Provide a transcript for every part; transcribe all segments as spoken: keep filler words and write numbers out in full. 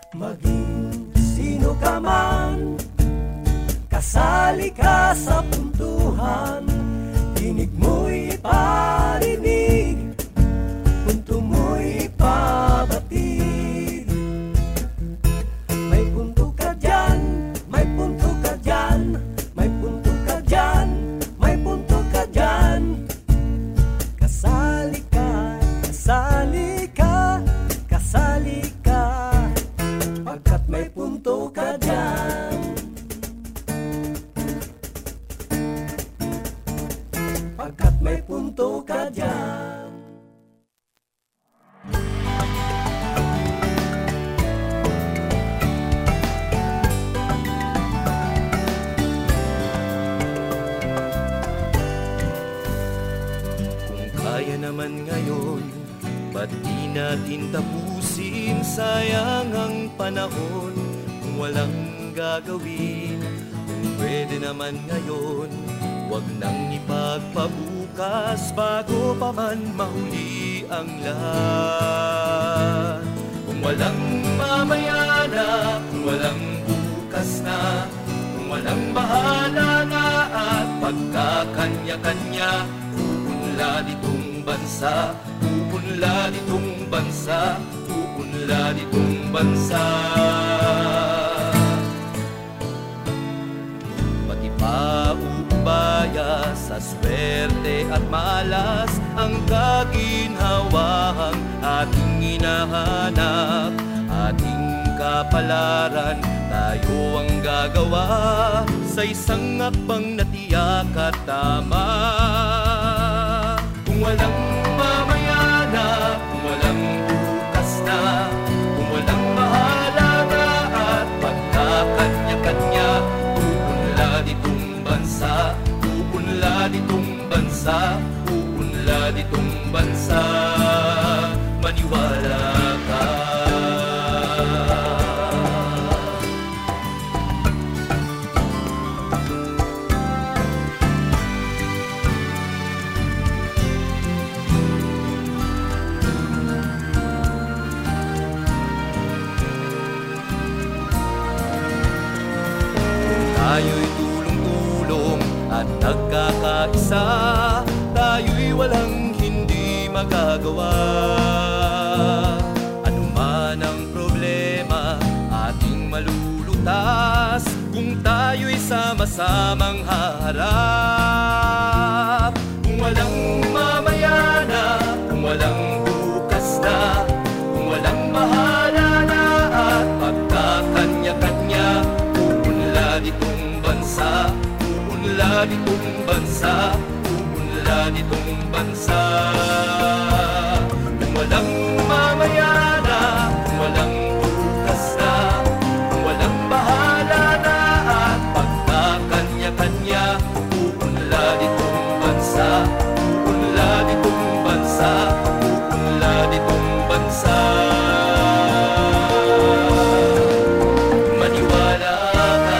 Maging sino ka man, kasali ka sa puntuhan. Tinig mo'y parinig, punto mo'y pabatid. May punto ka dyan, may punto ka dyan, may punto ka dyan, may punto ka dyan. Kasali ka, kasali ka, kasali ka, pagkat may punto ka dyan. Pagkat may punto ka dyan. Kung kaya naman ngayon, ba't di natin tapusin? Sayang ang panahon kung walang gagawin. Kung pwede naman ngayon, wag nang ipagpabukas bago pa man mahuli ang lahat. Kung walang mamaya na, kung walang bukas na, kung walang bahala na at pagkakanya-kanya, uunlad itong bansa, uunlad itong bansa, uunlad itong bansa. Pati pa ubaya sa swerte at malas ang kaginhawang ating hinahanap, ating kapalaran. Tayo ang gagawa sa isang akbang na tiyak at tama. Kung walang mamaya na, kung walang bukas na, kung walang bahala na at pagkakanya-kanya, uunlad itong bansa, uunlad itong bansa, uunlad itong bansa. Maniwala ka. Tayo'y tulong-tulong at nagkakaisa, tayo'y walang hindi magagawa. Ano man ang problema ating malulutas kung tayo'y sama-samang haharap. Kung walang mamaya na, kung walang bukas na, kung walang bahala na at pagkakanya-kanya, uunlad itong bansa, uunlad itong bansa, uunlad itong bansa. Kung walang mamaya na, kung walang bukas na, kung walang bahala na at pagkakanya-kanya, uunlad itong bansa, uunlad itong bansa, uunlad itong bansa. Maniwala ka.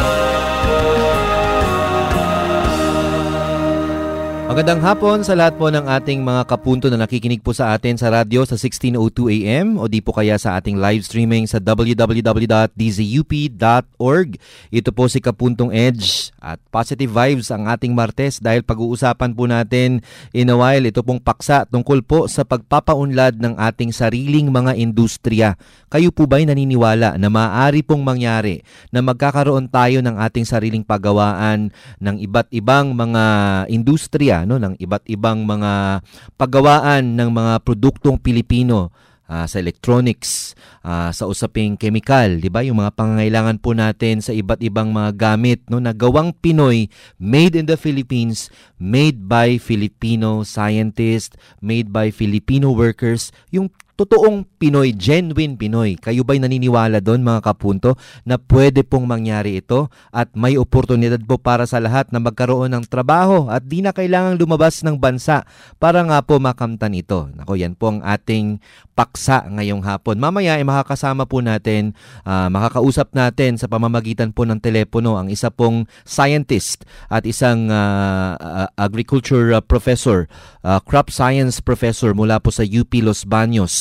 Magandang hapon sa lahat po ng ating mga kapunto na nakikinig po sa atin sa radyo sa sixteen oh two A M o di po kaya sa ating live streaming sa w w w dot d z u p dot org. Ito po si Kapuntong Edge at positive vibes ang ating Martes dahil pag-uusapan po natin in a while ito pong paksa tungkol po sa pagpapaunlad ng ating sariling mga industriya. Kayo po ba'y naniniwala na maaari pong mangyari na magkakaroon tayo ng ating sariling paggawaan ng iba't ibang mga industriya, no, ng iba't ibang mga paggawaan ng mga produktong Pilipino uh, sa electronics, uh, sa usaping chemical, di ba? Yung mga pangangailangan po natin sa iba't ibang mga gamit, no, na gawang Pinoy, made in the Philippines, made by Filipino scientists, made by Filipino workers, yung totoong Pinoy, genuine Pinoy. Kayo ba'y naniniwala doon mga kapunto na pwede pong mangyari ito at may oportunidad po para sa lahat na magkaroon ng trabaho at di na kailangang lumabas ng bansa para nga po makamtan ito. Nako, yan po ang ating paksa ngayong hapon. Mamaya ay makakasama po natin, uh, makakausap natin sa pamamagitan po ng telepono ang isa pong scientist at isang uh, uh, agriculture uh, professor, uh, crop science professor mula po sa U P Los Baños.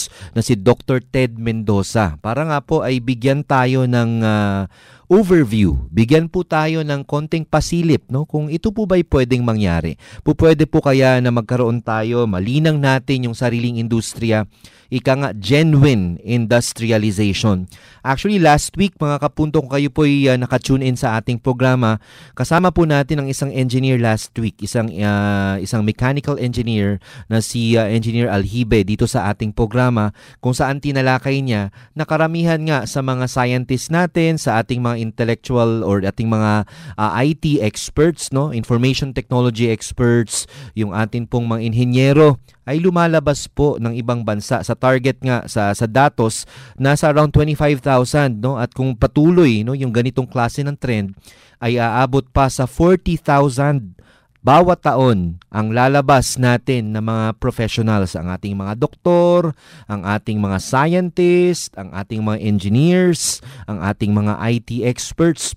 Experts na si Doctor Ted Mendoza. Para nga po ay bigyan tayo ng uh, overview. Bigyan po tayo ng konting pasilip, no? Kung ito po ba'y pwedeng mangyari. Po pwede po kaya na magkaroon tayo, malinang natin yung sariling industriya, ika nga genuine industrialization. Actually, last week mga kapunto, kung kayo po ay uh, nakatune in sa ating programa, kasama po natin ang isang engineer last week, isang uh, isang mechanical engineer na si uh, Engineer Alhibe dito sa ating programa, kung saan tinalakay niya na karamihan nga sa mga scientists natin, sa ating mga intellectual or ating mga uh, I T experts, no, information technology experts, yung atin pong mga inhenyero ay lumalabas po ng ibang bansa sa target nga sa sa datos nasa around twenty-five thousand, no, at kung patuloy, no, yung ganitong klase ng trend ay aabot pa sa forty thousand bawat taon ang lalabas natin na mga professionals, ang ating mga doktor, ang ating mga scientists, ang ating mga engineers, ang ating mga I T experts.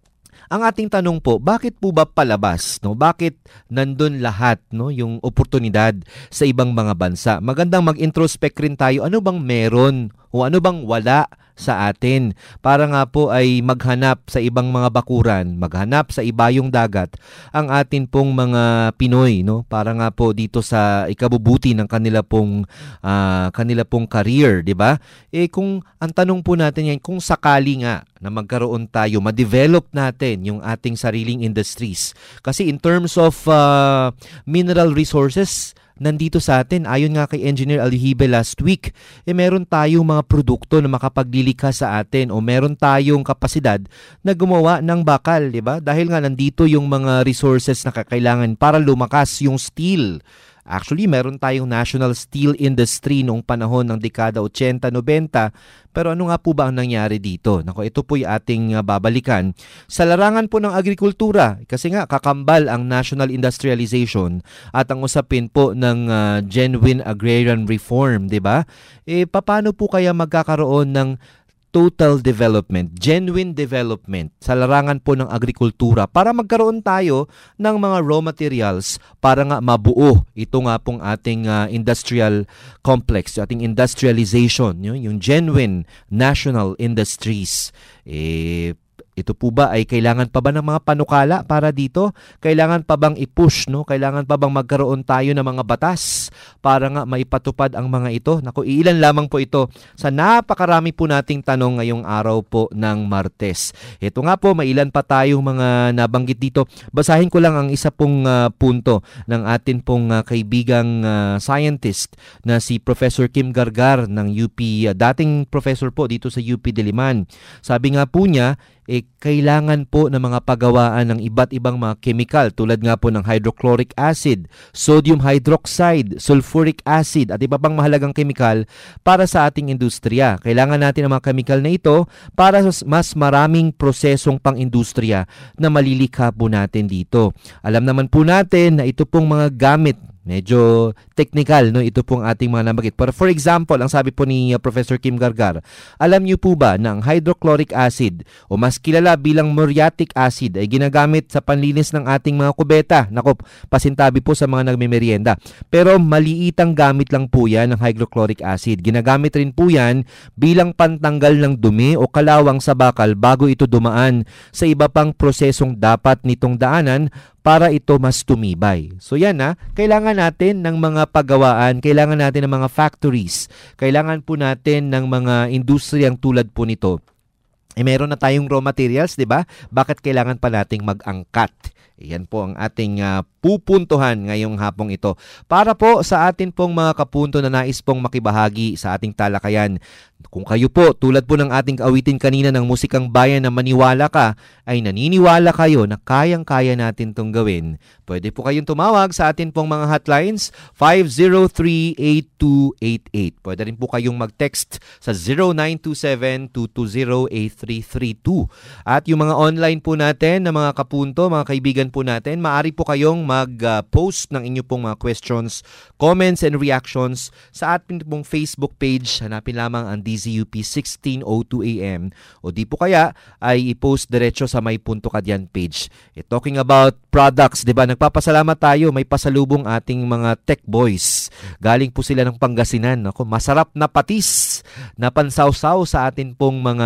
Ang ating tanong po, bakit po ba palabas, no? Bakit nandun lahat, no, yung oportunidad sa ibang mga bansa? Magandang mag-introspect rin tayo. Ano bang meron o ano bang wala sa atin para nga po ay maghanap sa ibang mga bakuran, maghanap sa ibayong dagat ang atin pong mga Pinoy, no, para nga po dito sa ikabubuti ng kanila pong uh, kanila pong career, di ba? Eh kung ang tanong po natin yan, kung sakali nga na magkaroon tayo, ma-develop natin yung ating sariling industries. Kasi in terms of uh, mineral resources, nandito sa atin, ayon nga kay Engineer Alhibe last week, eh meron tayong mga produkto na makapaglilikha sa atin o meron tayong kapasidad na gumawa ng bakal, di ba? Dahil nga nandito yung mga resources na kakailangan para lumakas yung steel. Actually, meron tayong national steel industry noong panahon ng dekada eighty, ninety. Pero ano nga po ba ang nangyari dito? Nako, ito po yung ating uh, babalikan. Sa larangan po ng agrikultura, kasi nga kakambal ang national industrialization at ang usapin po ng uh, genuine agrarian reform, di ba? Eh, paano po kaya magkakaroon ng total development, genuine development sa larangan po ng agrikultura para magkaroon tayo ng mga raw materials para nga mabuo ito nga pong ating uh, industrial complex, ating industrialization, yun, yung genuine national industries. Eh, ito po ba ay kailangan pa ba ng mga panukala para dito? Kailangan pa bang i-push, no? Kailangan pa bang magkaroon tayo ng mga batas para nga maipatupad ang mga ito? Naku, ilan lamang po ito sa napakarami po nating tanong ngayong araw po ng Martes. Ito nga po, may ilan pa tayong mga nabanggit dito. Basahin ko lang ang isa pong uh, punto ng atin pong uh, kaibigang uh, scientist na si Professor Kim Gargar ng U P, uh, dating professor po dito sa U P Diliman. Sabi nga po niya, eh, kailangan po ng mga pagawaan ng iba't ibang mga chemical tulad nga po ng hydrochloric acid, sodium hydroxide, sulfuric acid at iba pang mahalagang chemical para sa ating industriya. Kailangan natin ang mga chemical na ito para sa mas maraming prosesong pang-industriya na malilikha po natin dito. Alam naman po natin na ito pong mga gamit, medyo technical, no, ito pong ating mga nabanggit. Pero for example, ang sabi po ni uh, Professor Kim Gargar, alam niyo po ba na ang hydrochloric acid o mas kilala bilang muriatic acid ay ginagamit sa panlinis ng ating mga kubeta? Nako, pasintabi po sa mga nagmemeryenda. Pero maliitang gamit lang po yan ng hydrochloric acid. Ginagamit rin po yan bilang pantanggal ng dumi o kalawang sa bakal bago ito dumaan sa iba pang prosesong dapat nitong daanan para ito mas tumibay. So yan ha, kailangan natin ng mga pagawaan, kailangan natin ng mga factories, kailangan po natin ng mga industriyang tulad po nito. Eh meron na tayong raw materials, di ba? Bakit kailangan pa nating mag-angkat? Yan po ang ating uh, pupuntuhan ngayong hapong ito. Para po sa atin pong mga kapunto na nais pong makibahagi sa ating talakayan, kung kayo po, tulad po ng ating awitin kanina ng Musikang Bayan na Maniwala Ka, ay naniniwala kayo na kayang-kaya natin itong gawin, pwede po kayong tumawag sa atin pong mga hotlines five zero three, eight two eight eight. Pwede rin po kayong mag-text sa zero nine two seven, two two zero, eight three three two. At yung mga online po natin na mga kapunto, mga kaibigan po natin, maaari po kayong mag-post uh, ng inyo pong mga questions, comments, and reactions sa ating pong Facebook page. Hanapin lamang ang D Z U P sixteen oh two A M o di po kaya ay i-post diretso sa May Punto Ka Diyan page. E, talking about products, di ba? Nagpapasalamat tayo, may pasalubong ating mga tech boys. Galing po sila ng Pangasinan. Ako, masarap na patis na pansawsaw sa atin pong mga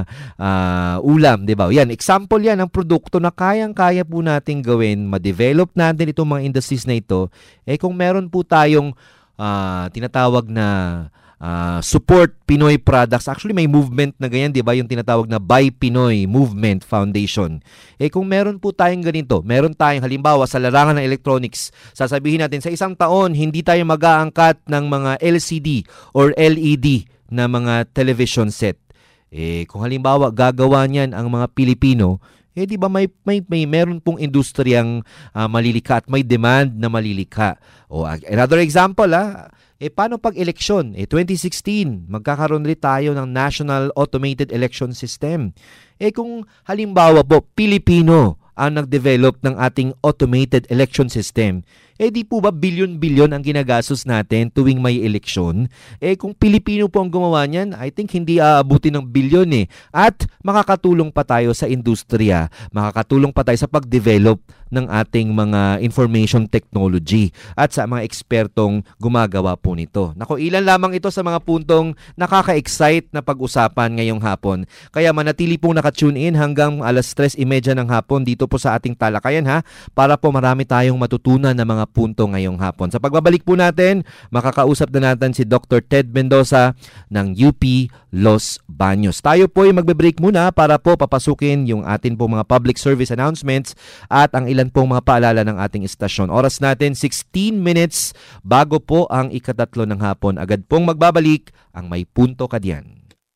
uh, ulam, di ba? Yan, example yan ng produkto na kayang-kaya po nating gawin, ma-develop natin itong mga industries na ito. Eh kung meron po tayong uh, tinatawag na Uh, support Pinoy products. Actually, may movement na ganyan, di ba? Yung tinatawag na Buy Pinoy Movement Foundation. Eh kung meron po tayong ganito, meron tayong halimbawa sa larangan ng electronics, sasabihin natin sa isang taon, hindi tayo mag-aangkat ng mga L C D or L E D na mga television set. Eh kung halimbawa gagawa niyan ang mga Pilipino, eh di ba may may may meron pong industriyang uh, malilika at may demand na malilika. O another example ah, eh paano pag eleksyon? Eh twenty sixteen, magkakaroon rin tayo ng National Automated Election System. Eh kung halimbawa po Pilipino ang nag-develop ng ating automated election system, eh di po ba bilyon-bilyon ang ginagastos natin tuwing may eleksyon? Eh kung Pilipino po ang gumawa niyan, I think hindi aabuti ng bilyon eh. At makakatulong pa tayo sa industriya, makakatulong pa tayo sa pag-develop ng ating mga information technology at sa mga ekspertong gumagawa po nito. Nako, ilan lamang ito sa mga puntong nakaka-excite na pag-usapan ngayong hapon. Kaya manatili pong nakatune in hanggang alas tres thirty ng hapon dito po sa ating talakayan ha, para po marami tayong matutunan na mga punto ngayong hapon. Sa pagbabalik po natin, makakausap na natin si Doctor Ted Mendoza ng U P Los Baños. Tayo po ay magbe-break muna para po papasukin yung atin po mga public service announcements at ang ilan pong mga paalala ng ating istasyon. Oras natin sixteen minutes bago po ang ikatatlo ng hapon. Agad pong magbabalik ang May Punto Ka Diyan.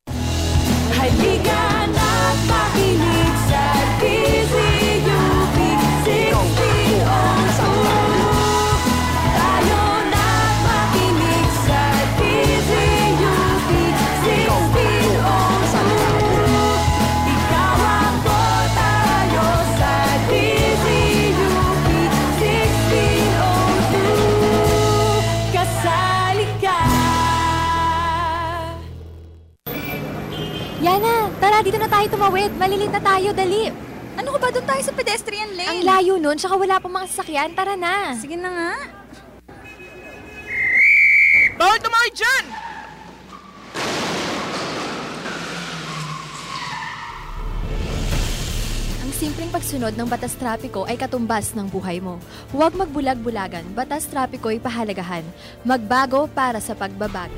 Halika na't makinig sa D Z U P sixteen oh two. Tayo na't makinig sa D Z U P sixteen oh two. Ikaw ang tayo sa D Z U P sixteen oh two. Kasali ka. Yana, tara dito na tayo tumawid. Malilit na tayo, dali. Ano ka ba doon tayo sa pedestrian lane? Ang layo nun, tsaka wala pang mga sasakyan. Tara na. Sige na nga. Bawal tumakay dyan! Ang simpleng pagsunod ng batas trapiko ay katumbas ng buhay mo. Huwag magbulag-bulagan. Batas trapiko ay pahalagahan. Magbago para sa pagbabago.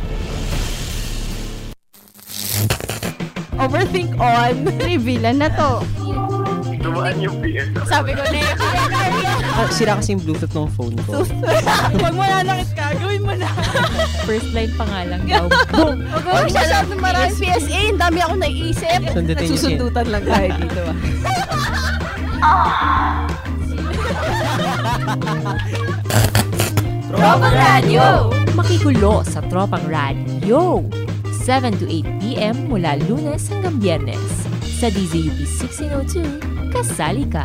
Overthink on. Revealan na to. Dumaan yung P S. Sabi ko na Ah, sira kasi yung Bluetooth ng phone ko. Huwag mo na lang gagawin mo na. First line pa nga lang daw. Boom! Huwag mo masyadong maraming P S A. Ang dami akong naiisip. Sundutin niyo siya. Nagsusundutan lang tayo dito ah. Tropang Radio! Makikulo sa Tropang Radio. seven to eight p.m. mula Lunes hanggang Biyernes. Sa D Z U P sixteen oh two, kasali ka.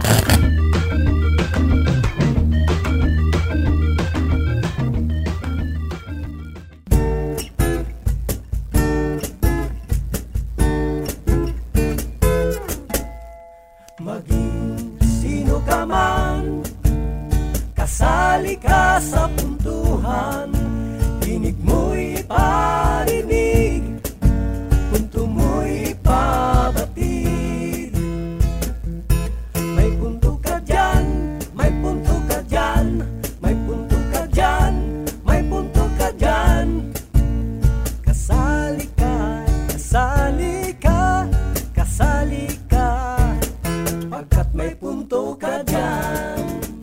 Maging sino ka man, kasali ka sa puntuhan. Tinig mo'y parinig, punto mo'y pabatid. May punto ka dyan, may punto ka dyan, may punto ka dyan, may punto ka dyan. Kasali ka, kasali ka, kasali ka, pagkat may punto ka dyan.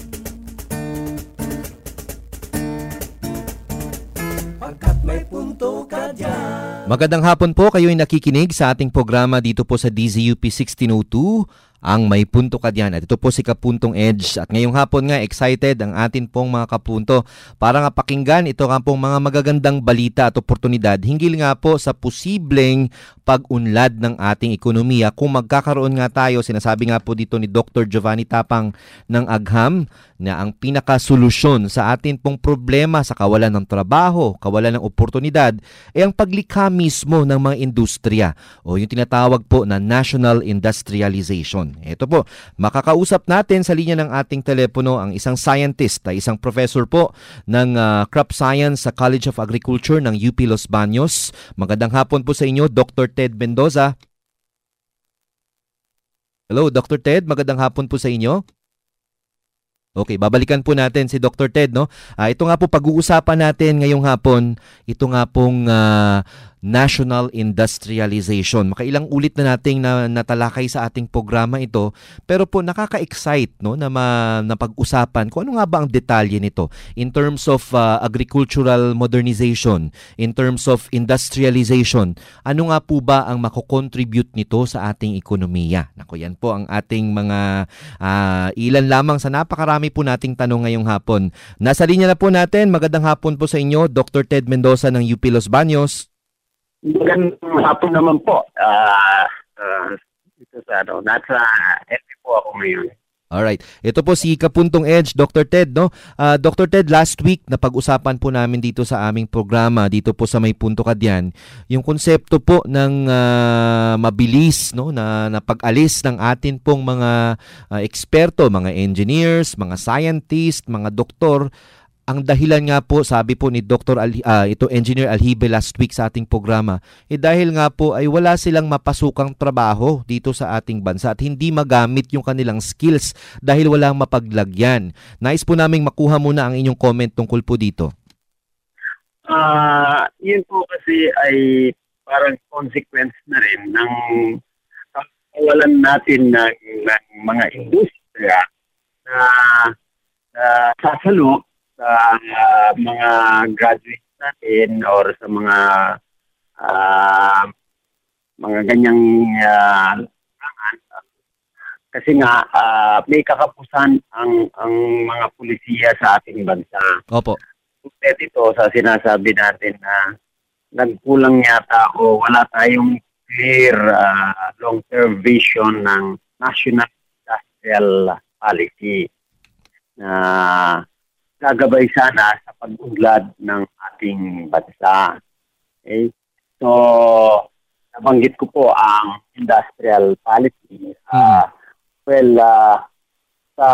Pagkat may punto ka dyan. Magandang hapon po, kayo'y nakikinig sa ating programa dito po sa D Z U P sixteen oh two. ang May Punto Ka Diyan. At ito po si Kapuntong Edge. At ngayong hapon nga, excited ang atin pong mga kapunto para nga pakinggan ito nga pong mga magagandang balita at oportunidad hinggil nga po sa posibleng pag-unlad ng ating ekonomiya kung magkakaroon nga tayo, sinasabi nga po dito ni Doctor Giovanni Tapang ng Agham, na ang pinakasolusyon sa atin pong problema sa kawalan ng trabaho, kawalan ng oportunidad, ay ang paglikha mismo ng mga industriya o yung tinatawag po na national industrialization. Ito po, makakausap natin sa linya ng ating telepono ang isang scientist, ay isang professor po ng uh, crop science sa College of Agriculture ng U P Los Baños. Magandang hapon po sa inyo, Doctor Ted Mendoza. Hello, Doctor Ted. Magandang hapon po sa inyo. Okay, babalikan po natin si Doctor Ted, no? Ah, ito nga po pag-uusapan natin ngayong hapon, ito nga pong uh, national industrialization. Makailang ulit na nating na, natalakay sa ating programa ito, pero po nakaka-excite, no, na, ma, na pag-usapan kung ano nga ba ang detalye nito in terms of uh, agricultural modernization, in terms of industrialization. Ano nga po ba ang mako-contribute nito sa ating ekonomiya? Nako, yan po ang ating mga uh, ilan lamang sa napakarami po nating tanong ngayong hapon. Nasa linya na po natin, magandang hapon po sa inyo, Doctor Ted Mendoza ng U P Los Baños. Magandang hapon naman po. Uh, uh, ito sa ano, nasa F B po ako ngayon. Alright. Ito po si Kapuntong Edge, Doctor Ted, no? Uh, Doctor Ted, last week napag-usapan po namin dito sa aming programa, dito po sa May Punto Ka Diyan, yung konsepto po ng uh, mabilis, no, na, na pag-alis ng atin pong mga uh, eksperto, mga engineers, mga scientists, mga doktor. Ang dahilan nga po, sabi po ni Doctor Al, uh, ito Engineer Alhibe last week sa ating programa, eh dahil nga po ay wala silang mapasukang trabaho dito sa ating bansa at hindi magamit yung kanilang skills dahil walang mapaglagyan. Nais po naming makuha muna ang inyong comment tungkol po dito. Ah, uh, yun po kasi ay parang consequence na rin ng kawalan natin ng, ng mga industriya na, na sasalo sa uh, mga graduates natin or sa mga uh, mga ganyang uh, kasi nga uh, may kakapusan ang ang mga pulisiya sa ating bansa. Opo. At ito sa sinasabi natin na nagkulang yata o wala tayong clear uh, long-term vision ng national industrial policy na uh, gagabay sana sa pag-unlad ng ating bansa. Okay? So, nabanggit ko po ang industrial policy. Uh, well, uh, sa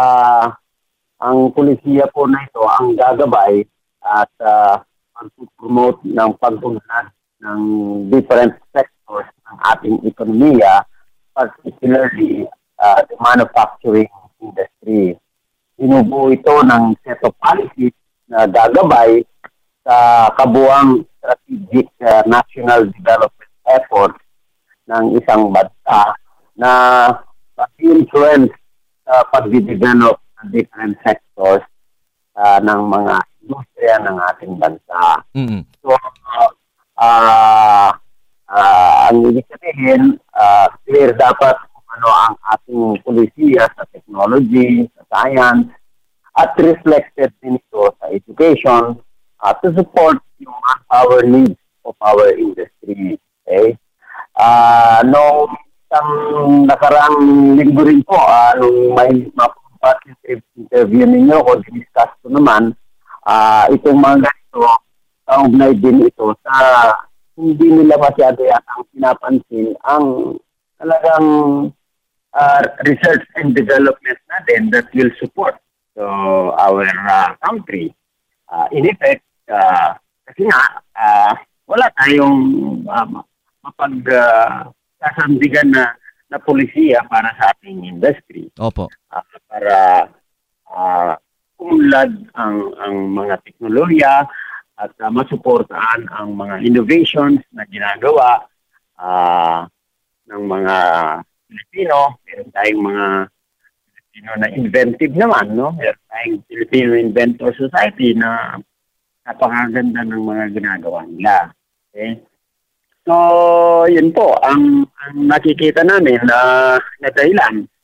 ang pulisiya po na ito ang gagabay at uh, pag-promote ng pag-unlad ng different sectors ng ating ekonomiya, particularly uh, the manufacturing industry. Binubuo ito ng set of policies na gagabay sa kabuuang strategic uh, national development efforts ng isang bansa na mag-influence sa pag-develop ng different sectors uh, ng mga industriya ng ating bansa. Mm-hmm. So, uh, uh, uh, ang ibig sabihin, uh, clear dapat ano ang ating pulisiya sa technology, sa science, at reflected din ito sa education uh, to support yung manpower needs of our industry. Okay? Uh, no, isang nakarang linggo rin po, uh, nung may mapapasitive interview ninyo o discuss ko naman, uh, itong mga ganito, kaugnay din ito sa hindi nila masyado yatang pinapansin ang talagang Uh, research and development natin that will support so, our uh, country. Uh, in effect, uh, kasi nga, uh, wala tayong uh, mapag-sasandigan uh, na, na polisiya para sa ating industry. Opo. Uh, para uh, umunlad ang, ang mga teknolohiya at uh, masuportaan ang mga innovations na ginagawa uh, ng mga Pilipino. Meron tayong mga Pilipino na inventive naman, no? Meron tayong Filipino Inventor Society na napakaganda ng mga ginagawa nila. Okay? So, yun po, ang, ang nakikita namin na, na dahilan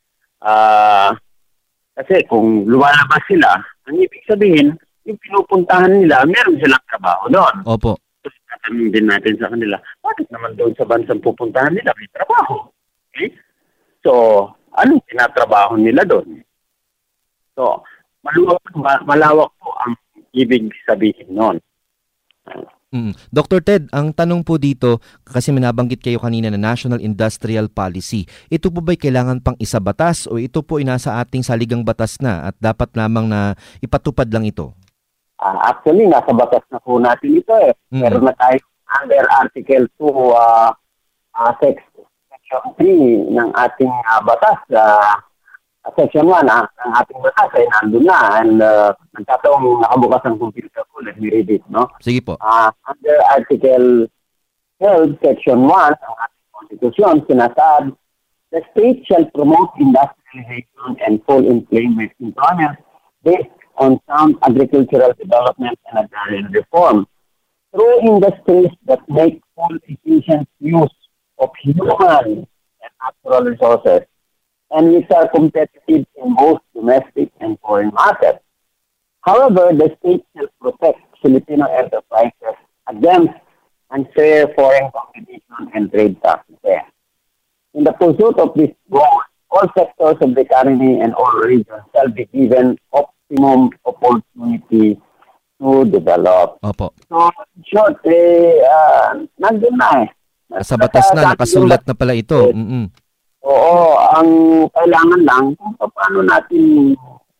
Ah, kasi kung lumalabas sila, ang ibig sabihin, yung pinupuntahan nila, meron silang trabaho doon. Opo. So, tatanungin din natin sa kanila, bakit naman doon sa bansang pupuntahan nila, may trabaho? Okay? So, anong tinatrabaho nila doon? So, malawak, malawak po ang ibig sabihin noon. Mm. Doctor Ted, ang tanong po dito, kasi minabanggit kayo kanina na National Industrial Policy, ito po ba'y kailangan pang isabatas o ito po ay nasa ating saligang batas na at dapat lamang na ipatupad lang ito? Uh, actually, nasa batas na po natin ito eh. Mm. Pero na tayo under Article two, uh, uh, Section three ng ating uh, batas, uh, Section one, ah, ang ating batas ay nandun na and uh, nagkataong nakabukas ang computer ko. Let me read it, no? Sige po. Uh, under Article twelve, Section one, ang ating Constitution, sinasabi, the state shall promote industrialization and full employment employment based on sound agricultural development and agrarian reform through industries that make full efficient use of human and natural resources and which are competitive in both domestic and foreign markets. However, the state shall protect Filipino enterprises against unfair foreign competition and trade practices. In the pursuit of this goal, all sectors of the economy and all regions shall be given optimum opportunity to develop. Opo. So, in short, eh, uh, nandun na eh. Sa batas na, nakasulat na pala ito. Mm-mm. Oo, ang kailangan lang kung paano natin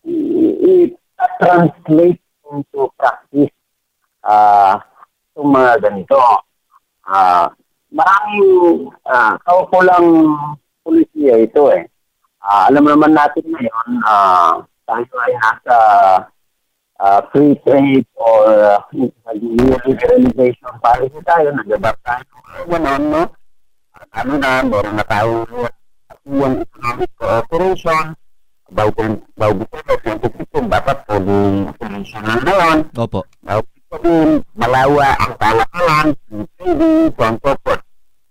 i-translate into practice uh, itong mga ganito. Uh, maraming uh, kaukulang polisiya ito eh. Uh, alam naman natin ngayon, uh, tayo ay nasa uh, free trade or uh, liberalization policy tayo, nag-abap tayo. Ganon, no? Ano na, meron na tayo yung economic cooperation, about about twenty-fifteen, dapat po di international na yun. Opo. About fifteen, malawa ang kalakalan, T V, so on so forth.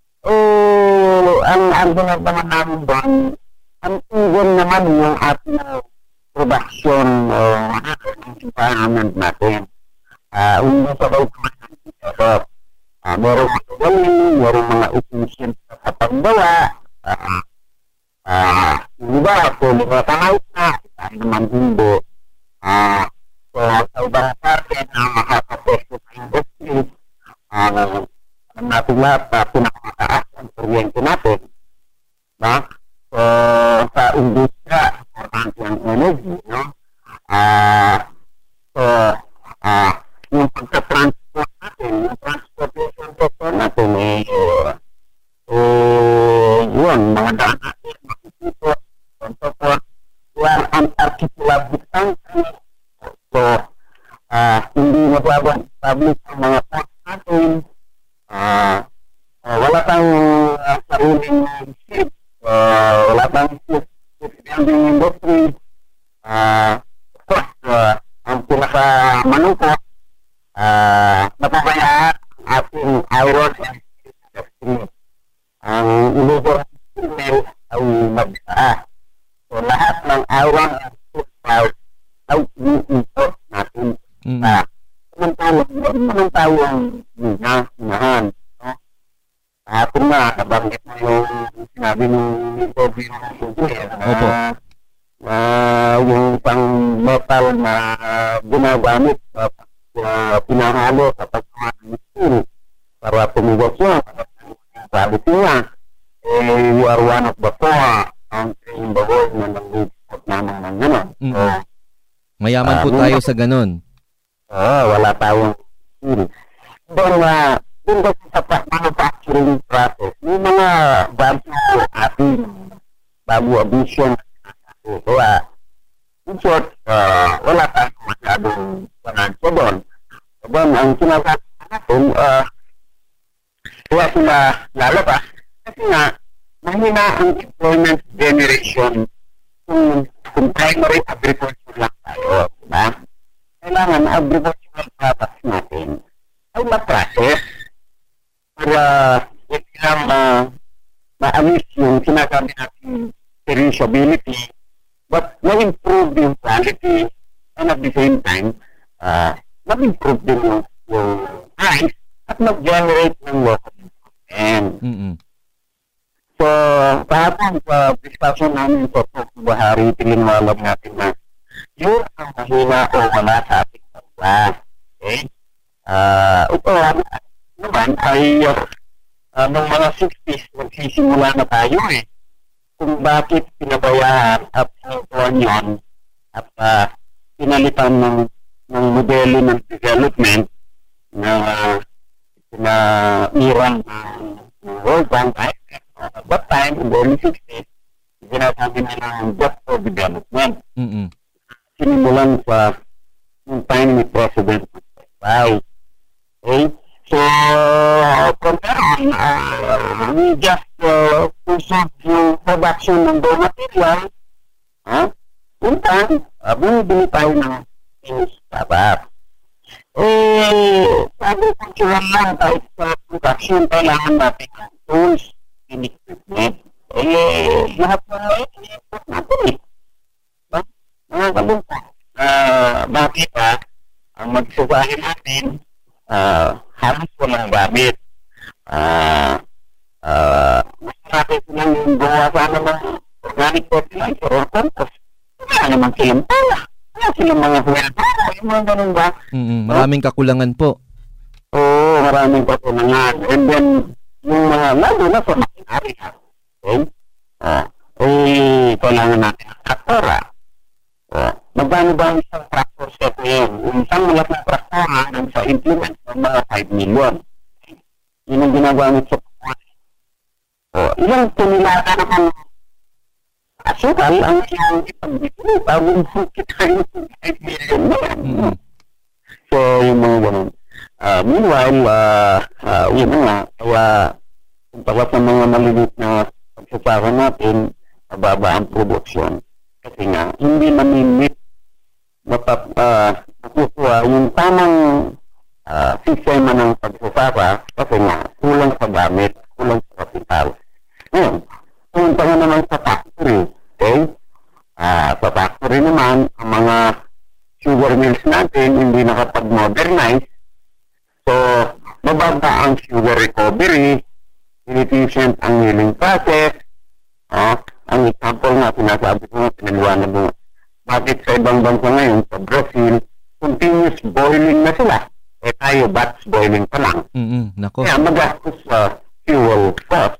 Oh, ang argument naman namin doon, ang even naman yung ating production o ang environment natin. Uh, hindi sa daw kumain uh, meron mga gawin, meron mga efficient sa paggawa, uh, Ah, uh, diba, kung mga tanaw na, tayo naman hindi. Ah, so, sa ibang parte na makapapwesto sa industry, ah, ang natin lahat na pinakamataas ang kuryente natin. No? So, sa industriya, importante ang energy, no? Ah, so, ah, yung pagka-transport natin, yung transportation sector natin, eh, eh, yun, mga daan natin, makikita, and so forth. We are an archipelagic country. So, uh, hindi mag-establish ang mga ports natin. Uh, uh, wala tayong uh, sariling ship. Uh, wala tayong ship, shipbuilding industry. Uh, of course, uh, ang pinaka-manukot, uh, napabayaan ang ating iron and steel industry. Ang illegal steel ay magsa. So, lahat ng iron and steel cloud ay i-import natin. Mm. Uh, Samantalang, meron naman tayong hinahan. No? Uh, kung nga, nabanggit mo yung sinabi ng Gobi ng Subuya na Opo. Uh, yung pang metal na ginagamit sa uh, pinahalo sa pagkawa ng steel para pumiwas yun. Sabi ko nga, eh, we are one of the four country in the world na nag-export naman ng gano'n. Mm. So, Mayaman po uh, tayo sa ganun. Oo, uh, wala tayong steel. Doon na, uh, doon kasi sa manufacturing process, may mga bago ating bago vision. So, uh, in short, uh, wala tayong masyadong financial doon. So, doon, ang sinasabi natin, uh, kaya sila lalabas, kasi nga, mahina ang employment generation kung, kung primary agriculture lang tayo, diba? Kailangan agricultural products natin ay ma-process para ilang uh, ma-amis yung sinasabi natin perishability but na-improve yung quality and at the same time, uh, na-improve din yung, yung price at mag-generate ng local and Mm-mm. so, kahapon sa discussion namin sa Bahari, tilinwalag natin na yun ang mahina o wala sa ating bansa. Okay? Uh, ito naman ay uh, ng mga sixties, nagsisimula na tayo eh. Kung bakit pinabayaan at sinutuan yun at uh, pinalitan ng, ng modelo ng development na uh, na iran ng World Bank ay at that time, in the early sixties, sinasabi nila ng just for development. Mm-mm. Sinimulan sa yung time ni President Wow. Okay? So, from there on, uh, we just uh, pursued yung production ng raw material. Huh? Yung time, uh, bumibili tayo ng finished product. Eh, sabi ko siya lang tayo sa production, kailangan natin ng tools, equipment, eh, lahat na i-import natin eh. Ba? Mga kalungkot. Uh, bakit pa, ang magsubahin natin, uh, halos walang gamit. Uh, uh, mas natin silang gawa sana ng organic fertilizer or compost. Wala naman silang pala. Wala silang mga fuel para. Yung mga ganun ba? Mm-mm. Maraming kakulangan po. Oo, maraming kakulangan. And then, yung mga lalo na sa makinari ha. Okay? Uh, eh, kailangan natin ang traktora. Uh, magkano ba ang isang tractor set ngayon? Yung isang malaking traktora ng sa implement ng mga five million. Yun ang ginagamit sa pagkakas. Uh, ilang tumilata naman asukal ang isang ipag-ito. Bagong kita yung five million na yan. Mm-hmm. So, yung mga ganun. Uh, meanwhile, uh, uh, yun nga, kaya kung pagkat ng mga malilit na pagsasaka natin, mababa ang produksyon. Kasi nga, hindi namimit matap, uh, nakukuha yung tamang uh, sistema ng pagsasaka kasi nga, kulang sa gamit, kulang sa kapital. Ngayon, pumunta nga naman sa factory, okay? Uh, sa factory naman, ang mga sugar mills natin hindi nakapag-modernize. So, mababa ang sugar recovery, inefficient ang milling process. Uh, ang example nga, sinasabi ko nga, pinaliwanag mo, bakit sa ibang bansa ngayon, sa Brazil, continuous boiling na sila. Eh tayo, batch boiling pa lang. Mm-mm. Nako. Kaya magastos sa fuel cost.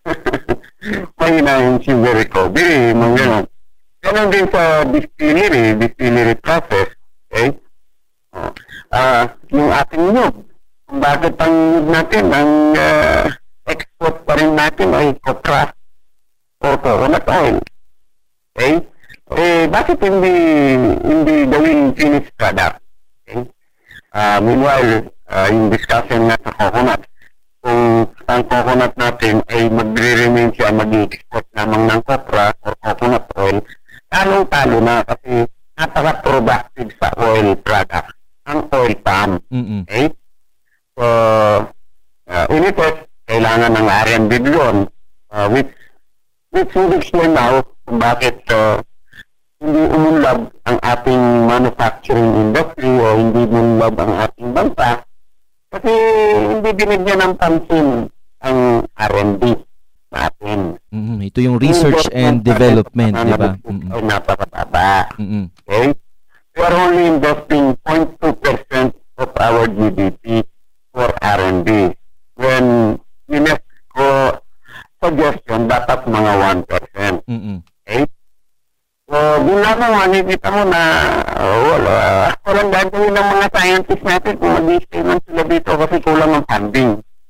Mahina yung sugar recovery, mga gano'n. Ganon din sa distillery, distillery process. Okay? Uh, uh, yung ating nyug, kung bakit ang nyug natin, ang uh, export pa rin natin ay copra or coconut oil. Okay? Eh, bakit hindi hindi gawin finished product? Okay? Uh, meanwhile, uh, yung discussion nga sa coconut, kung ang coconut natin ay magre-remain siya mag-export lamang ng copra or coconut oil, talong-talo na kasi napaka-productive sa oil product ang oil palm. Mm-mm. Okay? So, uh, in effect, kailangan ng R and D doon, uh, which, which will explain now kung bakit uh, hindi umunlad ang ating manufacturing industry o hindi umunlad ang ating bansa kasi hindi binigyan ng pansin ang R and D natin. Mm-hmm. Ito yung research and development, di ba? Ay napakababa. Mm-hmm. Okay? We are only investing zero point two percent of our G D P for R and D. When UNESCO suggestion, dapat mga one percent. Mm-hmm. Okay? So, bilang mo, nakikita mo na oh, wala. Walang gagawin ng mga scientists natin kung mag-i-stay man sila dito kasi kulang ang funding.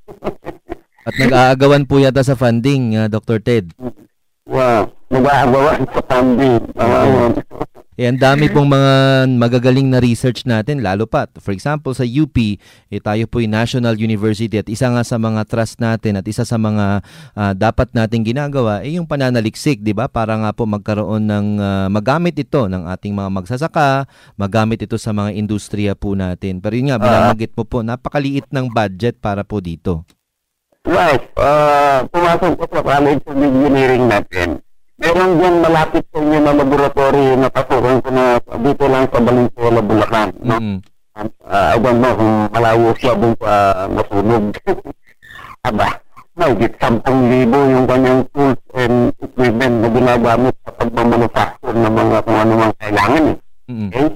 At nag-aagawan po yata sa funding, uh, Doctor Ted. Wow, nag-aagawan sa funding. Uh, Eh, ang dami pong mga magagaling na research natin, lalo pa. For example, sa U P, eh, tayo po yung National University at isa nga sa mga trust natin at isa sa mga uh, dapat nating ginagawa ay eh, yung pananaliksik, di ba? Para nga po magkaroon ng, uh, magamit ito ng ating mga magsasaka, magamit ito sa mga industriya po natin. Pero yun nga, binanggit mo po, napakaliit ng budget para po dito. Right. Uh, pumasok ko sa college of engineering natin. May meron dyan malapit sa inyo na laboratory na pasukan ko na dito lang sa Valenzuela, Bulacan. No? Mm-hmm. Uh, I don't know kung malayo siya doon pa masunog. Aba, mahigit sampung libo yung kanyang tools and equipment na ginagamit sa pagmamanufacture ng mga kung ano mang kailangan. Eh. Mm-hmm. Okay?